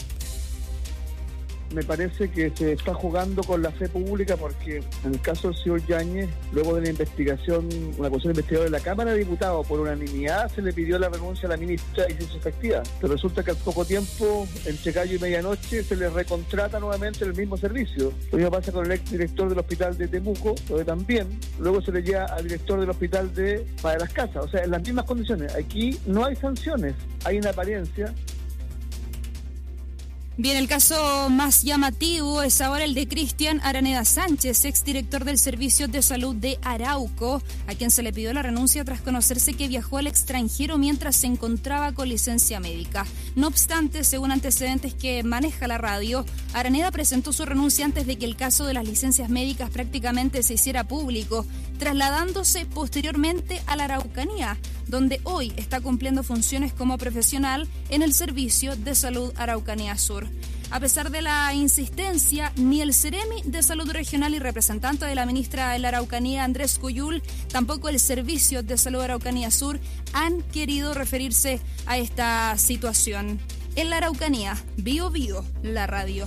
[SPEAKER 13] Me parece que se está jugando con la fe pública porque en el caso del señor Yáñez, luego de la investigación, una comisión investigadora de la Cámara de Diputados, por unanimidad se le pidió la renuncia a la ministra y se hizo efectiva. Pero resulta que al poco tiempo, entre gallo y medianoche, se le recontrata nuevamente el mismo servicio. Lo mismo pasa con el exdirector del Hospital de Temuco, donde también luego se le lleva al director del Hospital de Padre Las Casas. O sea, en las mismas condiciones. Aquí no hay sanciones, hay una apariencia.
[SPEAKER 11] Bien, el caso más llamativo es ahora el de Cristian Araneda Sánchez, exdirector del Servicio de Salud de Arauco, a quien se le pidió la renuncia tras conocerse que viajó al extranjero mientras se encontraba con licencia médica. No obstante, según antecedentes que maneja la radio, Araneda presentó su renuncia antes de que el caso de las licencias médicas prácticamente se hiciera público, trasladándose posteriormente a la Araucanía, donde hoy está cumpliendo funciones como profesional en el Servicio de Salud Araucanía Sur. A pesar de la insistencia, ni el Ceremi de Salud Regional y representante de la ministra de la Araucanía, Andrés Cuyul, tampoco el Servicio de Salud Araucanía Sur han querido referirse a esta situación. En la Araucanía, Bio Bio, la radio.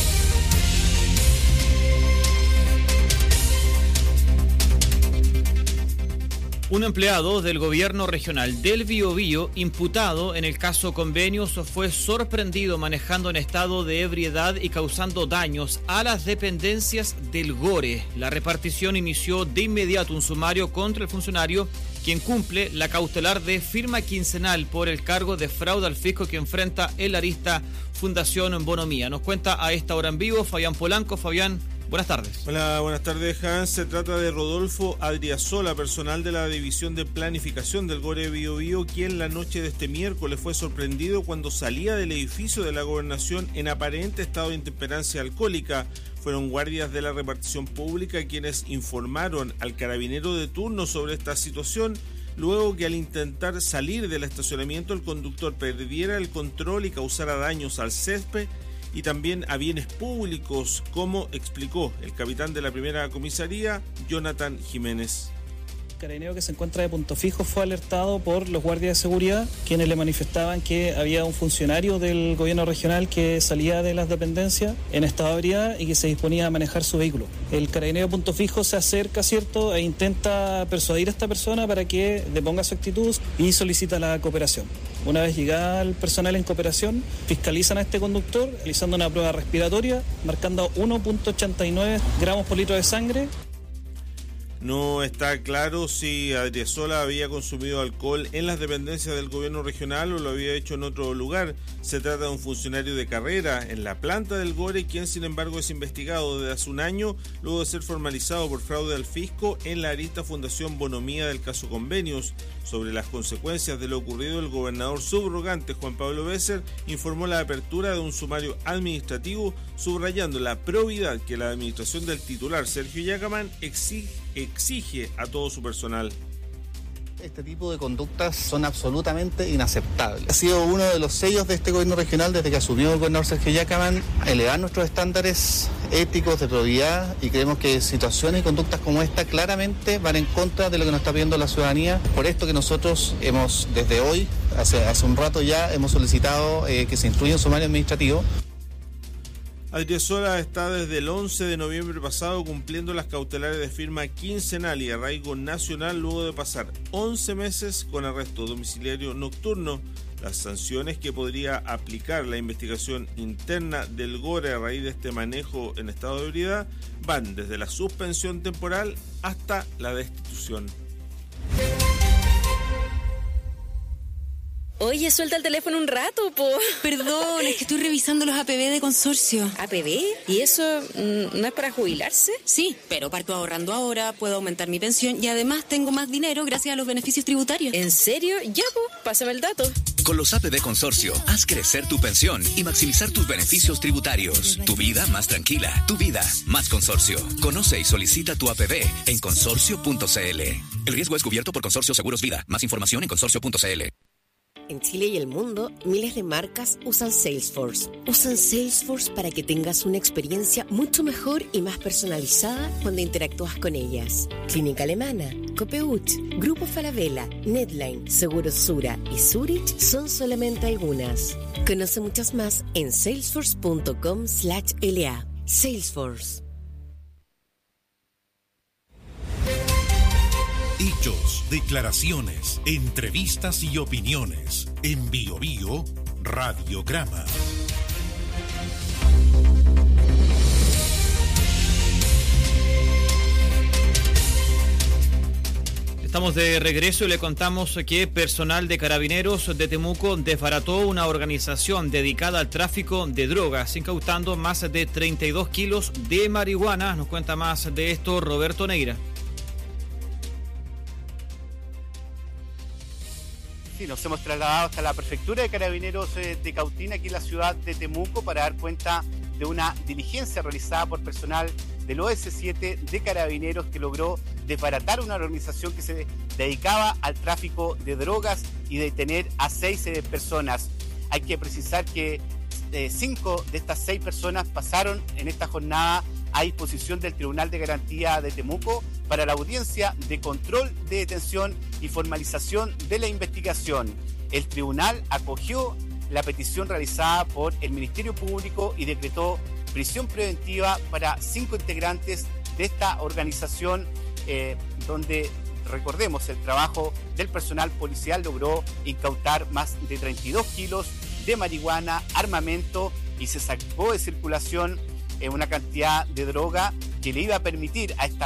[SPEAKER 18] Un empleado del gobierno regional del Biobío, imputado en el caso Convenios, fue sorprendido manejando en estado de ebriedad y causando daños a las dependencias del Gore. La repartición inició de inmediato un sumario contra el funcionario, quien cumple la cautelar de firma quincenal por el cargo de fraude al fisco que enfrenta el arista Fundación Bonomía. Nos cuenta a esta hora en vivo Fabián Polanco. Fabián, buenas tardes.
[SPEAKER 4] Hola, buenas tardes, Hans. Se trata de Rodolfo Adriasola, personal de la División de Planificación del Gore Biobío, quien la noche de este miércoles fue sorprendido cuando salía del edificio de la Gobernación en aparente estado de intemperancia alcohólica. Fueron guardias de la repartición pública quienes informaron al carabinero de turno sobre esta situación, luego que al intentar salir del estacionamiento el conductor perdiera el control y causara daños al césped y también a bienes públicos, como explicó el capitán de la primera comisaría, Jonathan Jiménez.
[SPEAKER 17] El carabinero que se encuentra de punto fijo fue alertado por los guardias de seguridad, quienes le manifestaban que había un funcionario del gobierno regional que salía de las dependencias en estado de ebriedad y que se disponía a manejar su vehículo. El carabinero de punto fijo se acerca, ¿cierto?, e intenta persuadir a esta persona para que deponga su actitud y solicita la cooperación. Una vez llegada el personal en cooperación, fiscalizan a este conductor realizando una prueba respiratoria, marcando uno punto ochenta y nueve gramos por litro de sangre.
[SPEAKER 4] No está claro si Adriasola había consumido alcohol en las dependencias del gobierno regional o lo había hecho en otro lugar. Se trata de un funcionario de carrera en la planta del Gore, quien sin embargo es investigado desde hace un año, luego de ser formalizado por fraude al fisco en la arista Fundación Bonomía del caso Convenios. Sobre las consecuencias de lo ocurrido, el gobernador subrogante Juan Pablo Bécer informó la apertura de un sumario administrativo, subrayando la probidad que la administración del titular Sergio Yacamán exige, exige a todo su personal.
[SPEAKER 19] Este tipo de conductas son absolutamente inaceptables. Ha sido uno de los sellos de este gobierno regional desde que asumió el gobernador Sergio Yacamán, elevar nuestros estándares éticos de probidad, y creemos que situaciones y conductas como esta claramente van en contra de lo que nos está pidiendo la ciudadanía. Por esto que nosotros hemos, desde hoy, hace, hace un rato ya, hemos solicitado eh, que se instruya un sumario administrativo.
[SPEAKER 4] Adriasola está desde el once de noviembre pasado cumpliendo las cautelares de firma quincenal y arraigo nacional luego de pasar once meses con arresto domiciliario nocturno. Las sanciones que podría aplicar la investigación interna del Gore a raíz de este manejo en estado de ebriedad van desde la suspensión temporal hasta la destitución.
[SPEAKER 20] Oye, suelta el teléfono un rato, po.
[SPEAKER 21] Perdón, es que estoy revisando los A P B de consorcio.
[SPEAKER 20] ¿A P B? ¿Y eso mm, no es para jubilarse?
[SPEAKER 21] Sí, pero parto ahorrando ahora, puedo aumentar mi pensión y además tengo más dinero gracias a los beneficios tributarios.
[SPEAKER 20] ¿En serio? Ya, po, pásame el dato.
[SPEAKER 22] Con los A P B Consorcio, haz crecer tu pensión y maximizar tus beneficios tributarios. Tu vida más tranquila, tu vida más consorcio. Conoce y solicita tu A P B en consorcio punto c l. El riesgo es cubierto por Consorcio Seguros Vida. Más información en consorcio punto c l.
[SPEAKER 23] En Chile y el mundo, miles de marcas usan Salesforce. Usan Salesforce para que tengas una experiencia mucho mejor y más personalizada cuando interactúas con ellas. Clínica Alemana, Copeuch, Grupo Falabella, Netline, Seguros Sura y Zurich son solamente algunas. Conoce muchas más en salesforce punto com slash l a. Salesforce.
[SPEAKER 5] Hechos, declaraciones, entrevistas y opiniones. En Bio Bio, Radiograma.
[SPEAKER 18] Estamos de regreso y le contamos que personal de Carabineros de Temuco desbarató una organización dedicada al tráfico de drogas, incautando más de treinta y dos kilos de marihuana. Nos cuenta más de esto Roberto Neira.
[SPEAKER 2] Sí, nos hemos trasladado hasta la prefectura de Carabineros de Cautín, aquí en la ciudad de Temuco, para dar cuenta de una diligencia realizada por personal del O S siete de Carabineros que logró desbaratar una organización que se dedicaba al tráfico de drogas y detener a seis eh, personas. Hay que precisar que eh, cinco de estas seis personas pasaron en esta jornada a disposición del Tribunal de Garantía de Temuco para la audiencia de control de detención y formalización de la investigación. El tribunal acogió la petición realizada por el Ministerio Público y decretó prisión preventiva para cinco integrantes de esta organización, eh, donde, recordemos, el trabajo del personal policial logró incautar más de treinta y dos kilos de marihuana, armamento, y se sacó de circulación eh, una cantidad de droga que le iba a permitir a esta